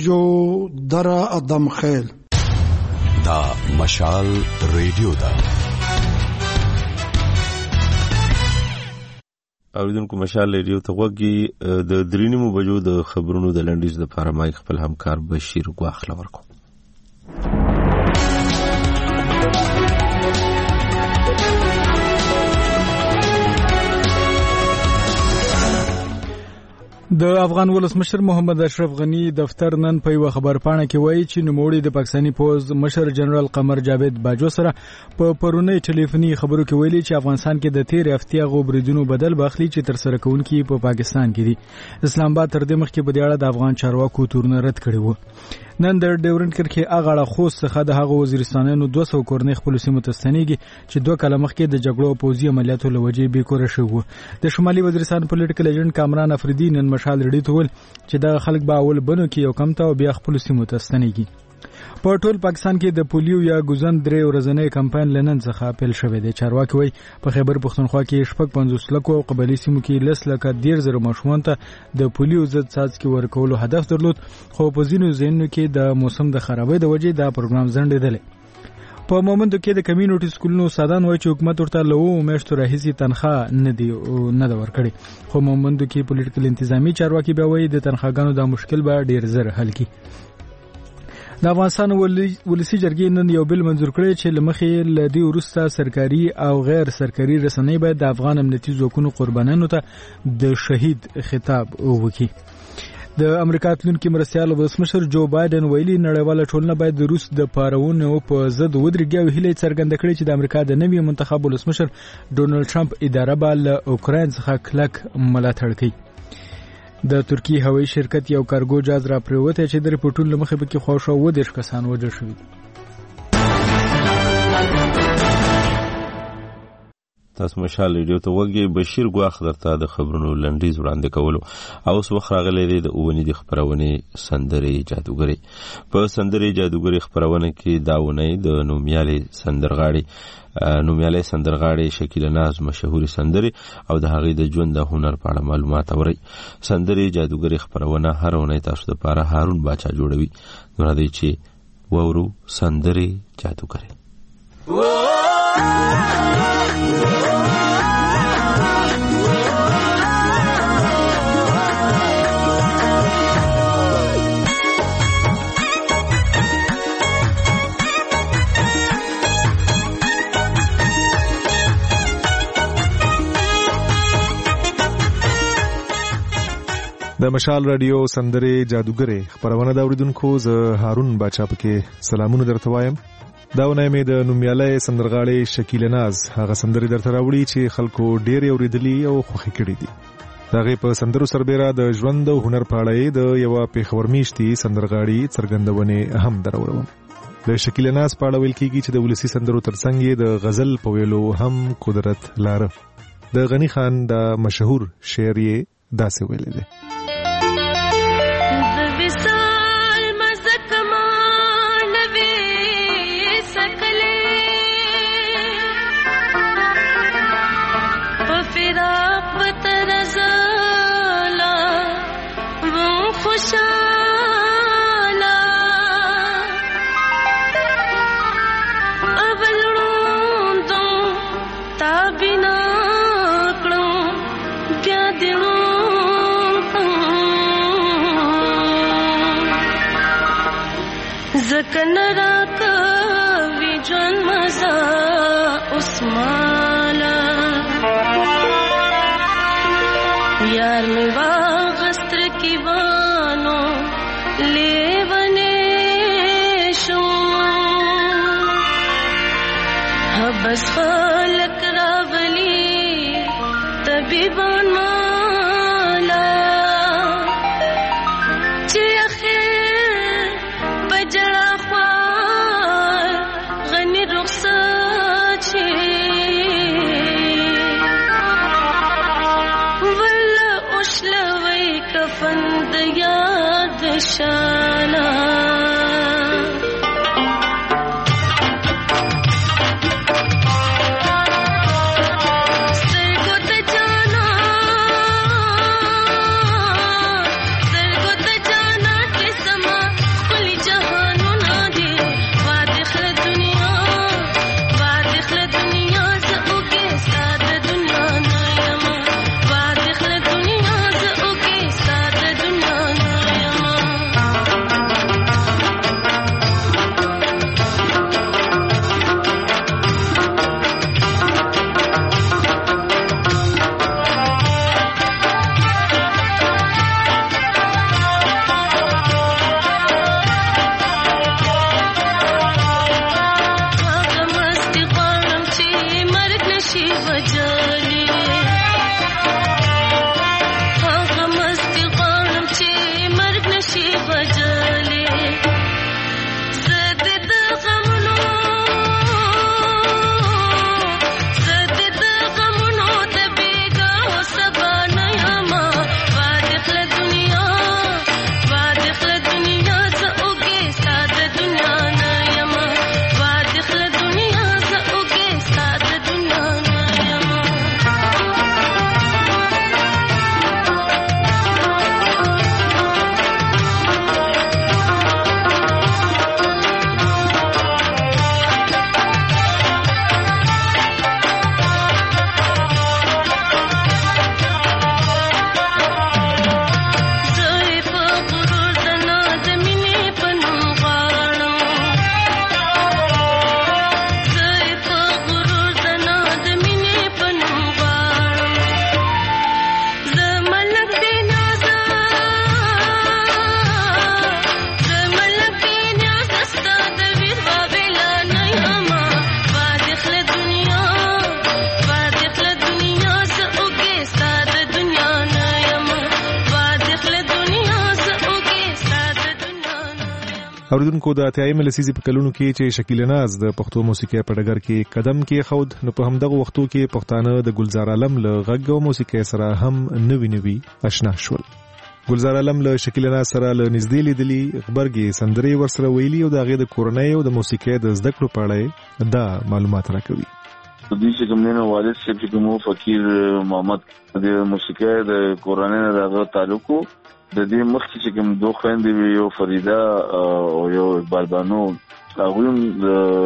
ریډیو، در ادم خیل. دا مشال ریډیو دا اوریدونکو مشال ریډیو ته وګورئ د درینمو بجو د خبرونو د لنډیز د لپاره مایک خپل همکار بشیر ګواخ لورکو. د افغان ولسمشر محمد اشرف غنی دفتر نن په یو خبر پاڼه کې وایي چې نوموړي د پاکستاني پوز مشر جنرال قمر جاوید باجو سره په پرونی ټلیفوني خبرو کې ویلي چې افغانستان کې د تیر هفتې غو بریدونو بدل باخلي چې تر سره کوونکي په پاکستان کې دي. اسلام آباد تر دې مخکې په دې اړه د افغان چارواکو تورونه رد کړي وو. نن د ډیورنډ کرښې اغاړه خوست څخه د هغو وزیرستانونو دوه سوه کورنۍ خپلو سیمو ته ستنېږي چې دوه کاله مخکې د جګړو او پوځي عملیاتو له وجې بېکوره شوي وو. د شمالي وزیرستان پولیټیکل ایجنټ کامران افریدي نن مشال ریډیو ته وویل چې دغه خلک به اول بنو کې یو کم ته او بیا خپلو سیمو ته ستنېږي. په ټول پاکستان کې د پولیو یا ګوزن درې ورځنی کمپاین لنن څخه پیل شوی دی. چارواکي وایي په خیبر پښتونخوا کې شپږ پنځوس لکو او قبایلي سیمو کې لس لکه دېرش زره ماشومان ته د پولیو ضد څاڅکي ورکولو هدف درلود، خو په ځینو ځایونو کې د موسم د خرابۍ د وجې دا پروګرام ځنډېدلی. په مومندو کې د کمیونټي سکولونو استادان وایي چې حکومت ورته له اوو میاشتو راهیسې تنخواه نه دی نه ده ورکړې، خو مومندو کې پولیټیکل انتظامي چارواکي بیا وایي د تنخواګانو دا مشکل به ډېر زر حل کړي. د افغانستان ولسی جرګې نن یو بل منظور کړی چې له مخې له دې وروسته سرکاري او غیر سرکاري رسنۍ باید د افغان امنیتي ځواکونو قربانیانو ته د شهید خطاب وکړي. د امریکا تلونکي مرستیال ولسمشر جو بایدن ویلي نړیواله ټولنه باید د روس د پارونو په ضد ودرېږي او هیله څرګنده کړې چې د امریکا د نوي منتخب ولسمشر ډونالډ ټرمپ اداره به له اوکراین څخه کلک ملاتړ کوي. د ترکی هوایي شرکت یو کارګو جاز را پریوتی چې د ریپورټونو له مخې پکې خواوشا اووه دېرش کسان وژل شوي. تاسو مشال ریډیو ته وګورئ. بشیر ګواخ درته د خبرونو لنډیز وړاندې کولو او اوس وخت راغلی دی د اونۍ د خپرونې سندرې جادوګرۍ. په سندرې جادوګرۍ خپرونه کې دا اونۍ د نومیالې سندرغاړي نومیالې سندرغاړي شکیله ناز مشهوري سندرې او د هغې د ژوند د هنر په اړه معلومات اورئ. سندرې جادوګرۍ خپرونه هر اونۍ تاسو دپاره هارون باچا جوړوي. نو راځئ چې واورو سندرې جادوګرۍ. د مشال رادیو سندرې جادوګرۍ خپرونه د اوریدونکو زه هارون باچا پکې سلامونه درته وایم. دا ونې مې د نومیالۍ سندرغاړي شکیله ناز هغه سندرې درته راوړي چې خلکو ډېر اوریدلي او خوښې کړي دي. د هغې په سندرو سربیره د ژوند او هنر په اړه د یوه پېښور میشتي سندرغاړي څرګندونې هم دروړم. د شکیله ناز په اړه ویل کېږي چې د ولسي سندرو ترڅنګ یې د غزل په ویلو هم قدرت لاره. د غني خان د مشهور شعر یې داسې ویلی دی: زکن را کوي جون مزا عثمانا یار می واغستر کی وانو لیونے شو حبس خلق راولی طبیبان مالا چی اخیر بجڑا خوار غنی رخصت چی والله اشلوی کفن دیاد شانا سرگو د جانا نشي وجالي هغه مستي غواړم چې مرګ نشي وجالي زه د غمونو زه د غمونو د بیګا سبا نه یم واده خله دنیا واده خله دنیا زه اوږې ستا د دنیا نه یم واده خله دنیا زه اوږې ستا د دنیا نه یم اوریدونکو د اتیایمه لسیزې په کلونو کې چې شکیل ناز د پښتو موسیقۍ په ډګر کې قدم کې خود نو په همدغه وختو کې پښتانه د ګلزار عالم له غږ او موسیقۍ سره هم نوی نوی آشنا شول. ګلزار عالم له شکیل ناز سره له نږدې لیدلي خبرګي سندري ورسره ویلي او د هغه د کورنۍ او د موسیقۍ د زده کړو په اړه دا معلومات راکوي. د دې چې کوم نه والد صاحب چې کوم فقیر محمد د موسیقۍ د کورنۍ دغه تعلق د دې مخکې چې کوم دوه خويندې وي یو فریده او یو اقبال بانو هغه هم د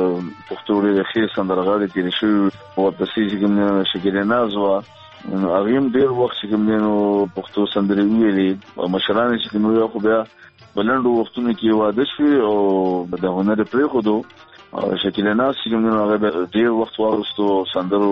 پښتو لري خیر سندرغاړي تیر شو او په سې چې کوم شکیل ناز وا هغه هم ډیر وخت چې کوم نو پښتو سندري ویلي مشران چې کوم یو خو بیا بلندو وختونو کې واده شو او د هنر پرې خو دو شکیل ناز چې کوم نو هغه ډیر وخت ورستو سندرو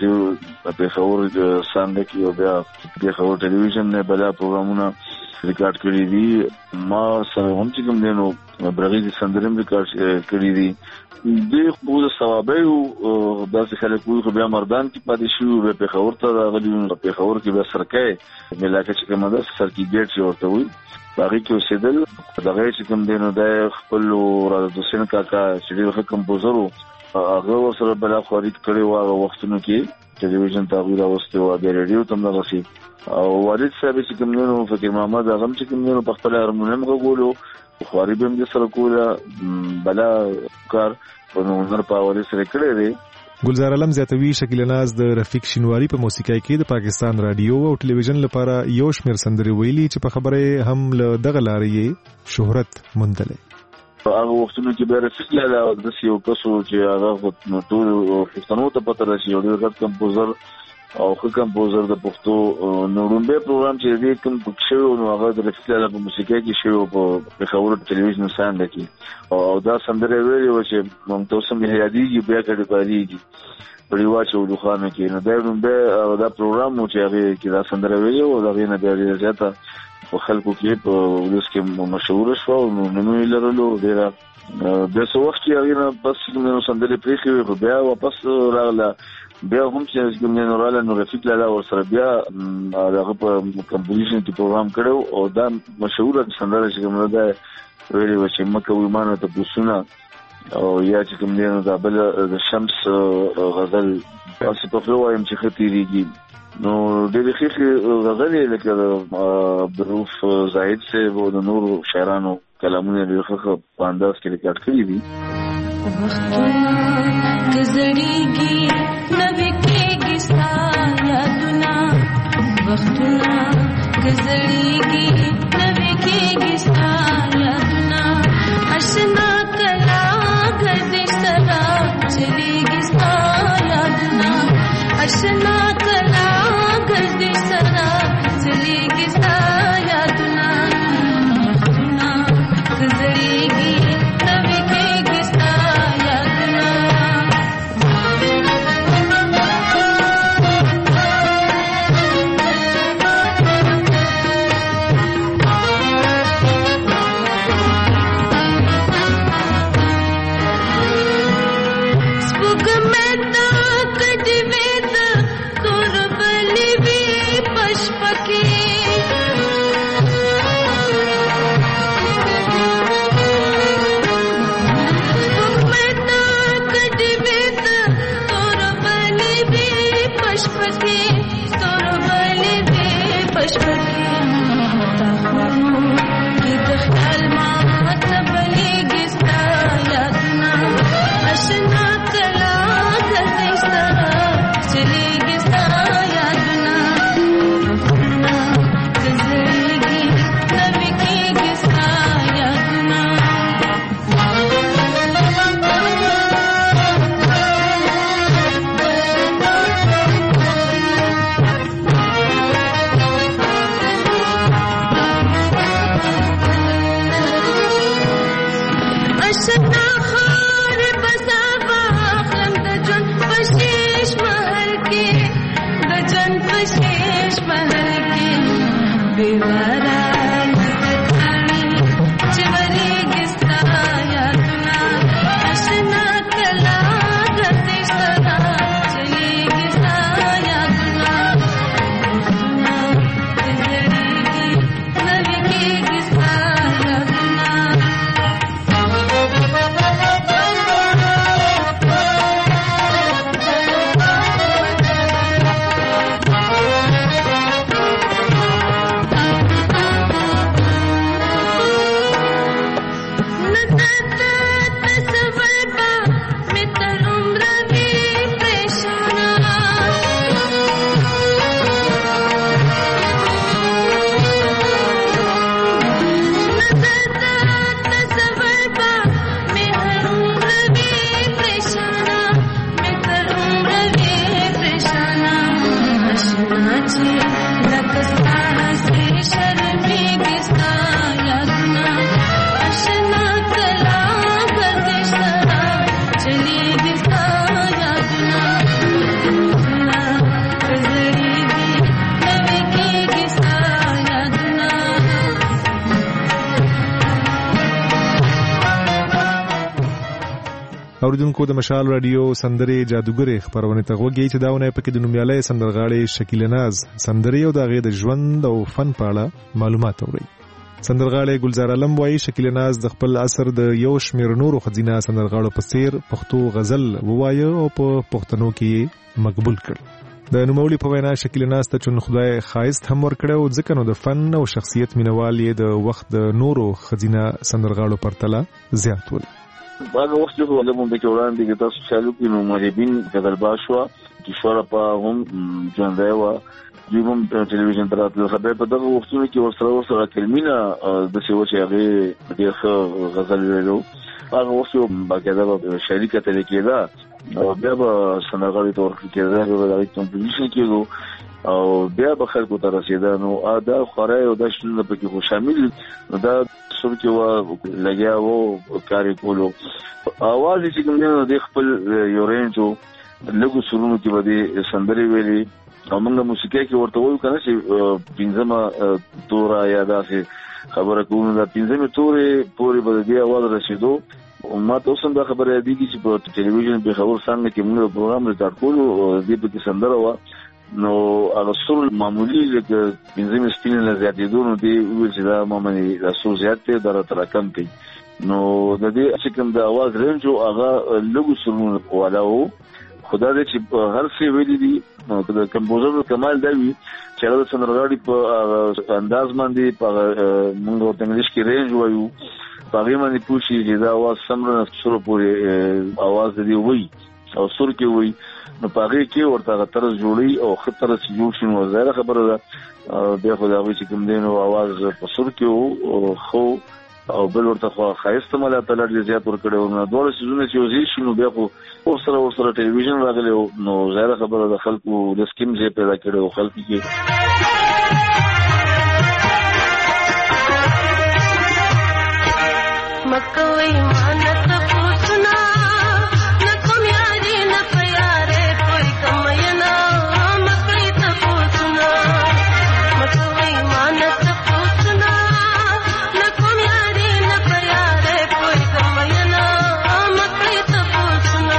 ډیر په خبر ساند کې او بیا په خبر ټلویزیون نه بل پروګرامونه ریکارډ کړی دي ما سره هم چې کوم دینو برغیزي سندرم ریکارډ کړی دي د خو د ثوابه او داسې خلک وو خو بیا مردان کې پاتې شو په خبر ته راغلي په خبر کې به سرکې ملاقات چې کوم د سرکی ګیټ جوړته وي باقي کې اوسېدل دغه چې کوم دینو د خپل راز حسین کاکا چې ډېر کمپوزر هغه ورسره بل خورید کړی و هغه وختونو کې ټلویزیون ته راوستي و د ریډیو تم دغه شي او والد صاحب چې کوم نو فقیر محمد هغه چې کوم نو په خپل هارمونیم غوړو خوري به هم سره کوله بلا کار په نور په اوري سره کړی دی. ګلزار عالم زیاتوي شکیل ناز د رفیق شینواری په موسیقۍ کې د پاکستان رادیو او ټلویزیون لپاره یو شمېر سندري ویلي چې په خبره هم له دغه لارې شهرت موندلې. هغه وختونو کې به رفیق لاله د سیو کسو چې هغه ټول پښتنو ته پته راشي او ډېر کمپوزر او خو کمپوزر د پښتو نوړمبه پروګرام چې دې کوم پښتو نو هغه د رفیق لاله په موسیقۍ کې شو په خبرو ټلویزیون ساند کې او دا سندره ویلي و چې موږ تاسو مې یادېږي بیا کړي پاريږي په ریواچو د خانه کې نو دا نومبه دا پروګرام چې هغه کې دا سندره ویلي او دا نه ډېر زیاته په خلکو کې په ولس کې مشهور شو نو نو لرلو ډیره د څو وخت کې هغه بس نو سندره پریخي خو بیا واپس راغله بیا هم چې کوم نه رااله نو رفیق لاله ور سره بیا هغه په کمپوزیشن کې پروګرام کړو او دا مشهور سندره چې کوم ده ویلي و چې مکه ویمانه ته پوسونه او یا چې کوم نه دا بل د شمس غزل تاسو په خپل وایم چې خطيريږي نو د دې غزل لکه بروف زاهد سے و د نور شاعرانو کلامونه لري په انداز کې ریکارډ کړی دي. گزریږي نبی کېږي ستا یادونه وختونه گزریږي نبی کېږي ستا یادونه آشنا کلا ګرځي سره چلیږي ستا یادونه آشنا کلا ګرځي سره چلیږي ستا یادونه وختونه گزریږي نبی کېږي ستا یادونه اوریدونکو د مشال رادیو سندرې جادوګرې خبرونه ته غوږی چې داونه پکې د نومیالۍ سندرغاړي شکیله ناز سندرې او د غې د ژوند او فن په اړه معلومات اوري. سندرغاړي ګلزار عالم وایي شکیله ناز د خپل اثر د یو شمیر نورو خزینه سندرغاړو په څیر پښتو غزل ووایه او په پښتنو کې مقبول کړ. د نوموړي په وینا شکیله ناز ته چون خدای خایست هم ورکړو ځکه نو د فن او شخصیت مینوال یې د وخت د نورو خزینه سندرغاړو پرتله زیات ول. هغه وخت چې ولې مونږ کې وړاندې کې تاسو چالو کې نو مریبین کدل باشوا چې شوړه په هم ژوندای و دوی هم ټلویزیون تر راتلل خبره په دغه وختونو کې ورسره ورسره کلمینه د څه وچه هغه ډېر ښه غزل ویلو. هغه وخت یو باقاعده شریکه تل کېده او بیا به سندرغاړي ته ورکړل کېده هغه د کمپوزیشن کېدو او بیا به خلکو ته رسېده. نو دا خورای او دا شنه پکې خو شامل دا سر کې و لګیا وو کاری کولو. اواز چې کوم د خپل یو رینجو لګو سرونو کې باندې سندري ویلي او موږ موسیقي کې ورته وایو کنه چې پنځمه تورا یا داسې خبره کوو دا پنځمه تورې پوری باندې اواز رسیدو. ما ته اوس هم دا خبره یادېږي چې په ټلویزیون په خبر څنګه کې موږ پروګرام ریکارډ کولو دې په کې سندره و نو هغه سر معمولی لکه پنځمه سپین نه زیاتېدو نو دی ویل چې دا معمولی د سر زیات دی دا تر کم دی. نو د دې چې کوم د اواز رینج او هغه لګو سرونه ولاو خدای دې چې هر څه ویلي دي نو د کمپوزر کمال دی چې هغه سندرغاړي په انداز باندې په موږ ورته انګلیش کې رینج وایو په باندې پوښي چې دا اواز سمره سره پورې اواز دی وای او سر کې وای نو پاره کې ورته تر جوړي او خطر چې جوړ شنو زړه خبره ده بیا خو دا وی چې کوم دین او आवाज په سر کې او خو او بل ورته خو خایسته مله تعالی دې زیات ور کړو نو دوه سيزونه چې وزي شنو بیا خو او سره او سره ټلویزیون راغلی نو زړه خبره ده خلکو د سکیم زی پیدا کړو خلک کې مکوي مانت پوښنا نکوم یاري نه پیاره کوئی کمینا مکوي ته پوښنا مکوي مانت پوښنا نکوم یاري نه پیاره کوئی کمینا مکوي ته پوښنا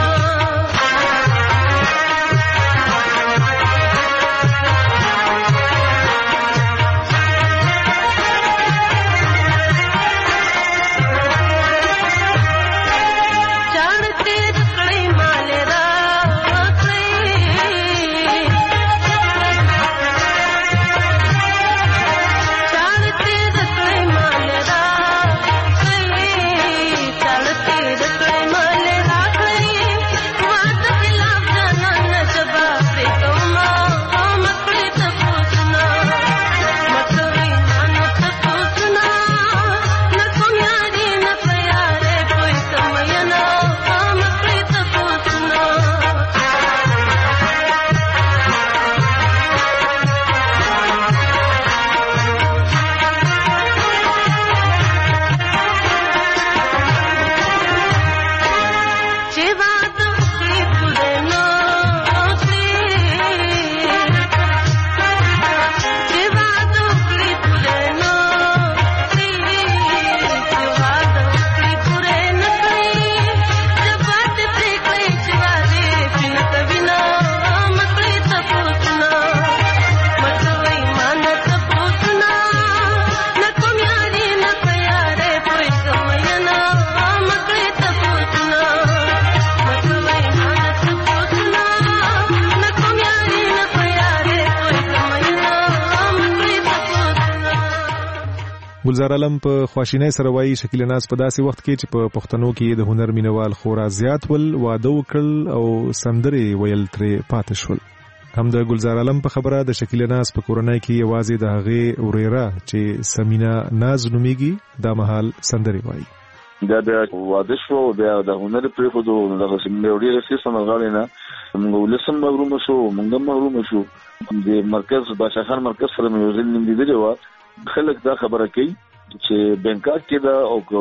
ګلزار عالم په خواشینۍ سره وایي شکیله ناز په داسې وخت کې چې په پښتنو کې د هنر مینوال خورا زیات ول واده وکړل او سندرې ویل ترې پاتې شول. هم د ګلزار عالم په خبره د شکیله ناز په کورنۍ کې یوازې د هغې وریره چې سمینا ناز نومیږي دا مهال سندرې وایي. دا بیا واده شو بیا د هنر پرېښودو دغه سندرې ډېرې ښې سندرغاړې نه موږ ولس هم محرومه شو موږ هم محرومه شو. د مرکز بادشاه خان مرکز سره مې یو ځل نیم لیدلې وه خلک دا خبره کوي چې بینکاک کې دا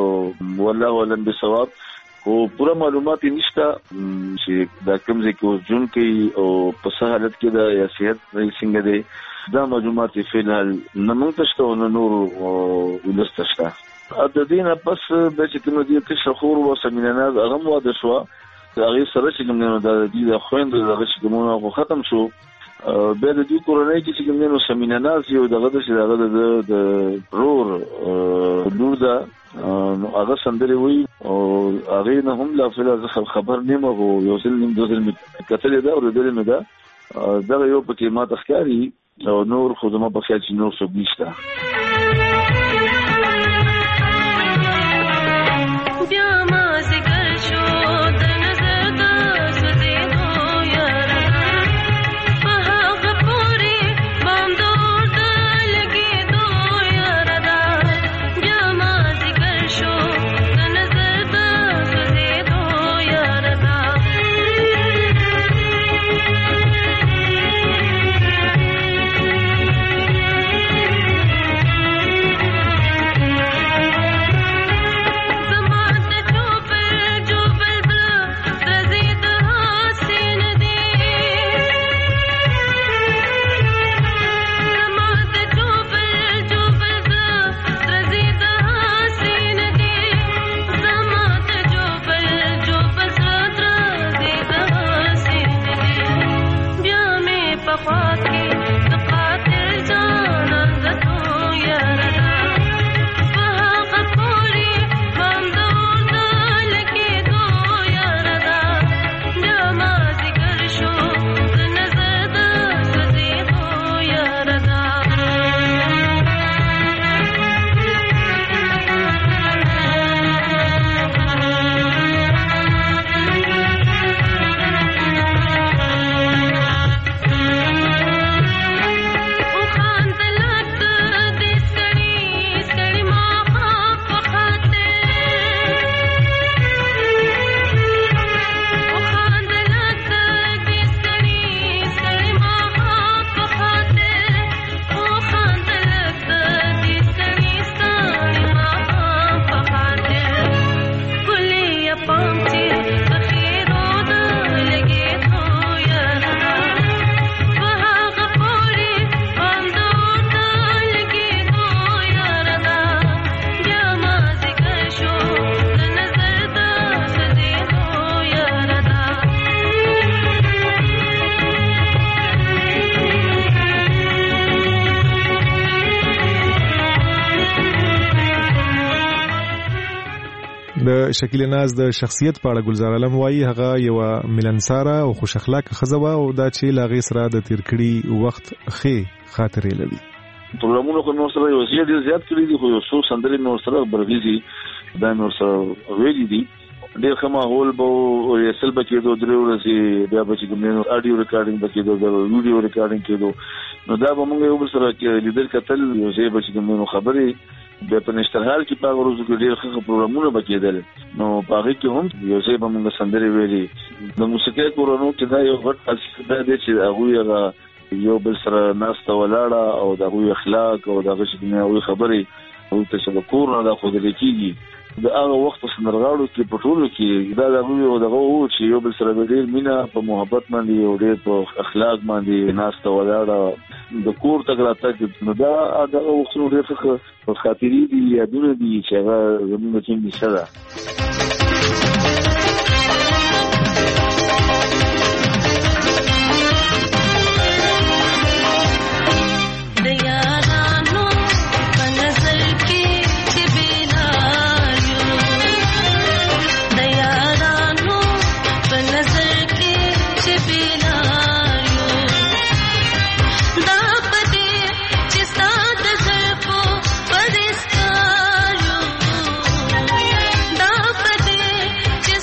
او والله ولن بثواب او پوره معلومات نشته چې دا کوم ځای کې اوس جون کوي او په څه حالت کې دا یا صحت څنګه دی دا معلومات فعال نه موږ ته شته نه نور ولسته شته. د دې نه پس د چې کوم دي کې شخور و سمینه هغه واده شو هغه سره چې کوم نه د دې خويند دغه چې کومه ختم شو به د دې کورنۍ کې چې کوم نه سمیناناز یو دغه د دغه د رور نور دا هغه سندري وي او هغه نه هم لا فل خبر نیمه وو یو ځل نیم دوه ځل کتل دا او دل مې دا دا یو پکې ما تخکاری او نور خدمه په خیال چې نور څه نشته د شکیل ناز د شخصیت په اړه ګلزار علم وایي هغه یو ملنساره او خوش اخلاق خزوه او دا چې لاغي سره د تیر کړي وخت خې خاطرې لري. پروګرامونو خو نور سره یو زیات زیات کړی دي خو یو څو سندرې نور سره برغیزي دا نور سره ویلي دي ډېر ښه ماحول به ریسل به کېدو درې ورځې بیا به چې کوم نه اډیو ریکارډینګ به کېدو د ویډیو ریکارډینګ کېدو نو دا به موږ یو بل سره لیدل کتل یو ځای به چې کوم نه خبرې د پنځترحال کې په ورځو کې ډېر ښه پروګرامونه به کېدل نو په هغه کې هم یو ځای به موږ سندرې ویلي د موسیقۍ کورونو کې دا یو غټ اصل دا دی چې هغه یو بل سره ناسته ولاړه او د هغوی اخلاق او د هغه چې کومې هغوی خبرې او ته چې د کور نه دا ښودل کېږي د هغه وخت په سندرغاړو کې په ټولو کې دا د هغوی او دغه و چې یو بل سره ډېر مینه په محبت باندې او ډېر په اخلاق باندې ناسته ولاړه د کور تګ راتګ نو دا دغه وختونه ډېر ښه خاطرې دي یادونه دي چې هغه زموږ ټیم کیسه ده. Just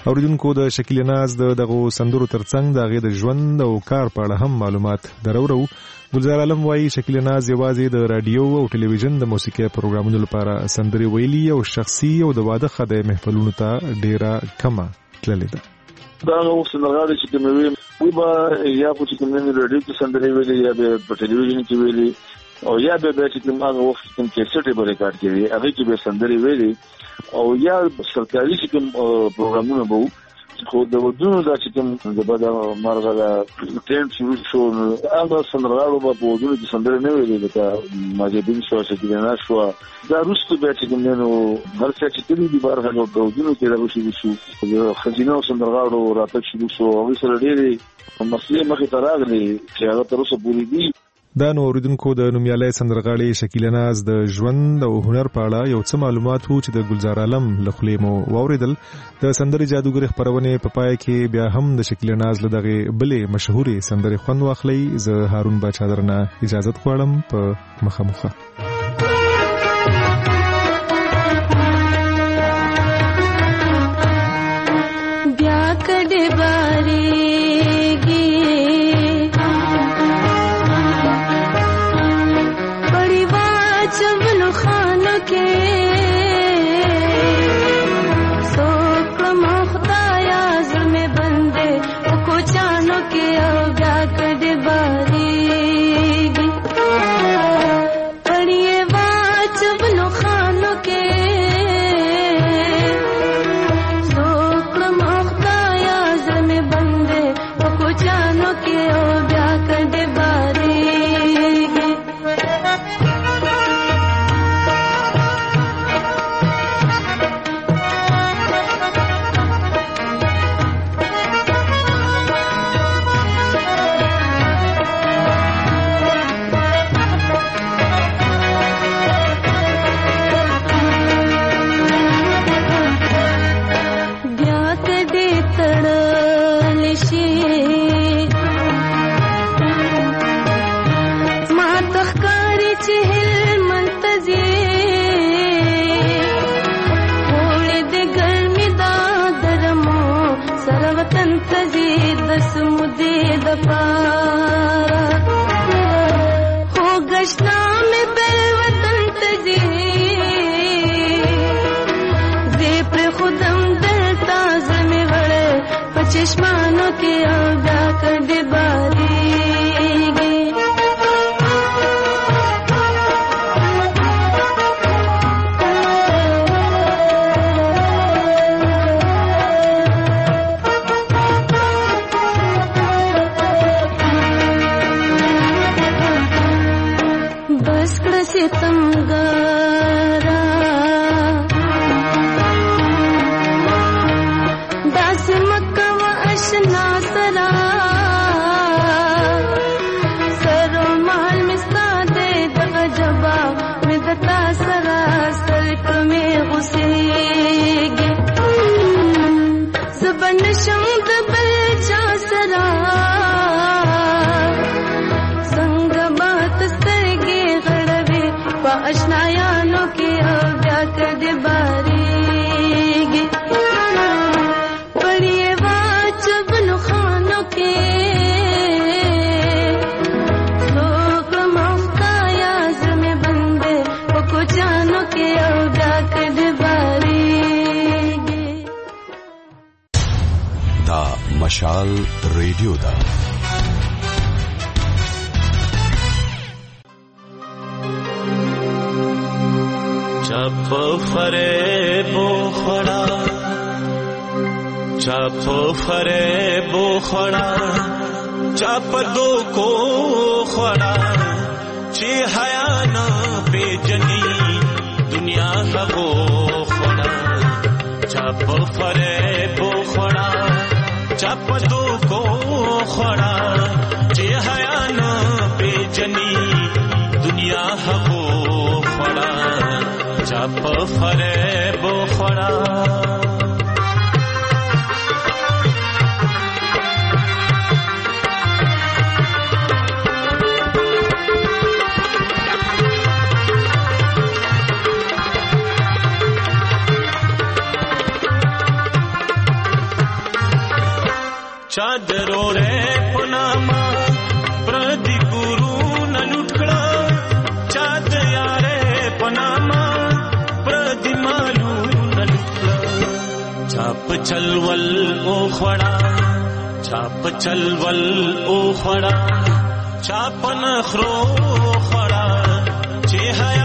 اوریدونکو د شکیل ناز د دغه سندرو ترڅنګ د هغې د ژوند او کار په اړه هم معلومات درورو. ګلزار عالم وایي شکیل ناز یوازې د رادیو او ټلویزیون د موسیقي پروګرامونو لپاره سندرې ویلي او شخصي او د واده خدای محفلونو ته ډیره کمه تللې ده. دا اوس سندرغاړي چې کوم وي وي به یا په چې کوم نه رادیو کې سندرې ویلي یا په ټلویزیون کې ویلي او یا به چې کوم هغه وخت کوم کیسټ به ریکارډ کوي هغه کې به سندرې ویلي او یا سرکاري چې کوم پروګرامونه به خو د ودونو دا چې کوم د بده مرغه د ټرند شروع شو هغه سندرغاړو په ودونو کې سندرې نه ویلي لکه ماجدین شو چې نه شو دا روستو به چې کوم نو هر څه چې کلی دی بار هغه د ودونو کې راوشي شو د خزینه سندرغاړو راتګ شروع شو او سره ډېری مسلې مخې ته راغلي چې هغه تر اوسه پوری دي. دا نو اوریدونکو د نومیالۍ سندرغاړي شکیل ناز د ژوند او هنر په اړه یو څه معلومات وو چې د ګلزار عالم له خولې مو واوریدل. د سندرې جادوګرې خپرونې په پای کې بیا هم د شکیل ناز له دغه بلې مشهورې سندرې خوند واخلئ. زه هارون باچا درنه اجازت غواړم په مخه مخه. بیا کډې بارېږي چبلو خانو کې سوکړم خدایا زمې بندې او کوچانو کې او بیا کډې بارېږي پړې وا چبلو خانو کې سوکړم خدایا زمې بندې او کوچانو کې او بیا کډې بارېږي. چشمانو کې او بیا کډې بارېږي. بس کړه ستمګارا داسې مکه اشنا سرا سرو مال مستا دے دغه جبا مدتا سرا سر کمه غسیږي زبن شم د بل چا سرا څنګه بات سترګې غړوي په اشنایانو کې او بیا کډې بارېږي. مشال ریډیو دا چپ فریب خړا چپ فریب خړا چپ دو کو خړا چې حیا نه پیجنی دنیا هغو خړا چپ فریب خړا چپ دو کو خړا چې حیا نه پیجنی دنیا هغو خړا چپ فریب خړا چاپ چلول او خړا چاپ چلول او خړا چاپ نخرو خړا چې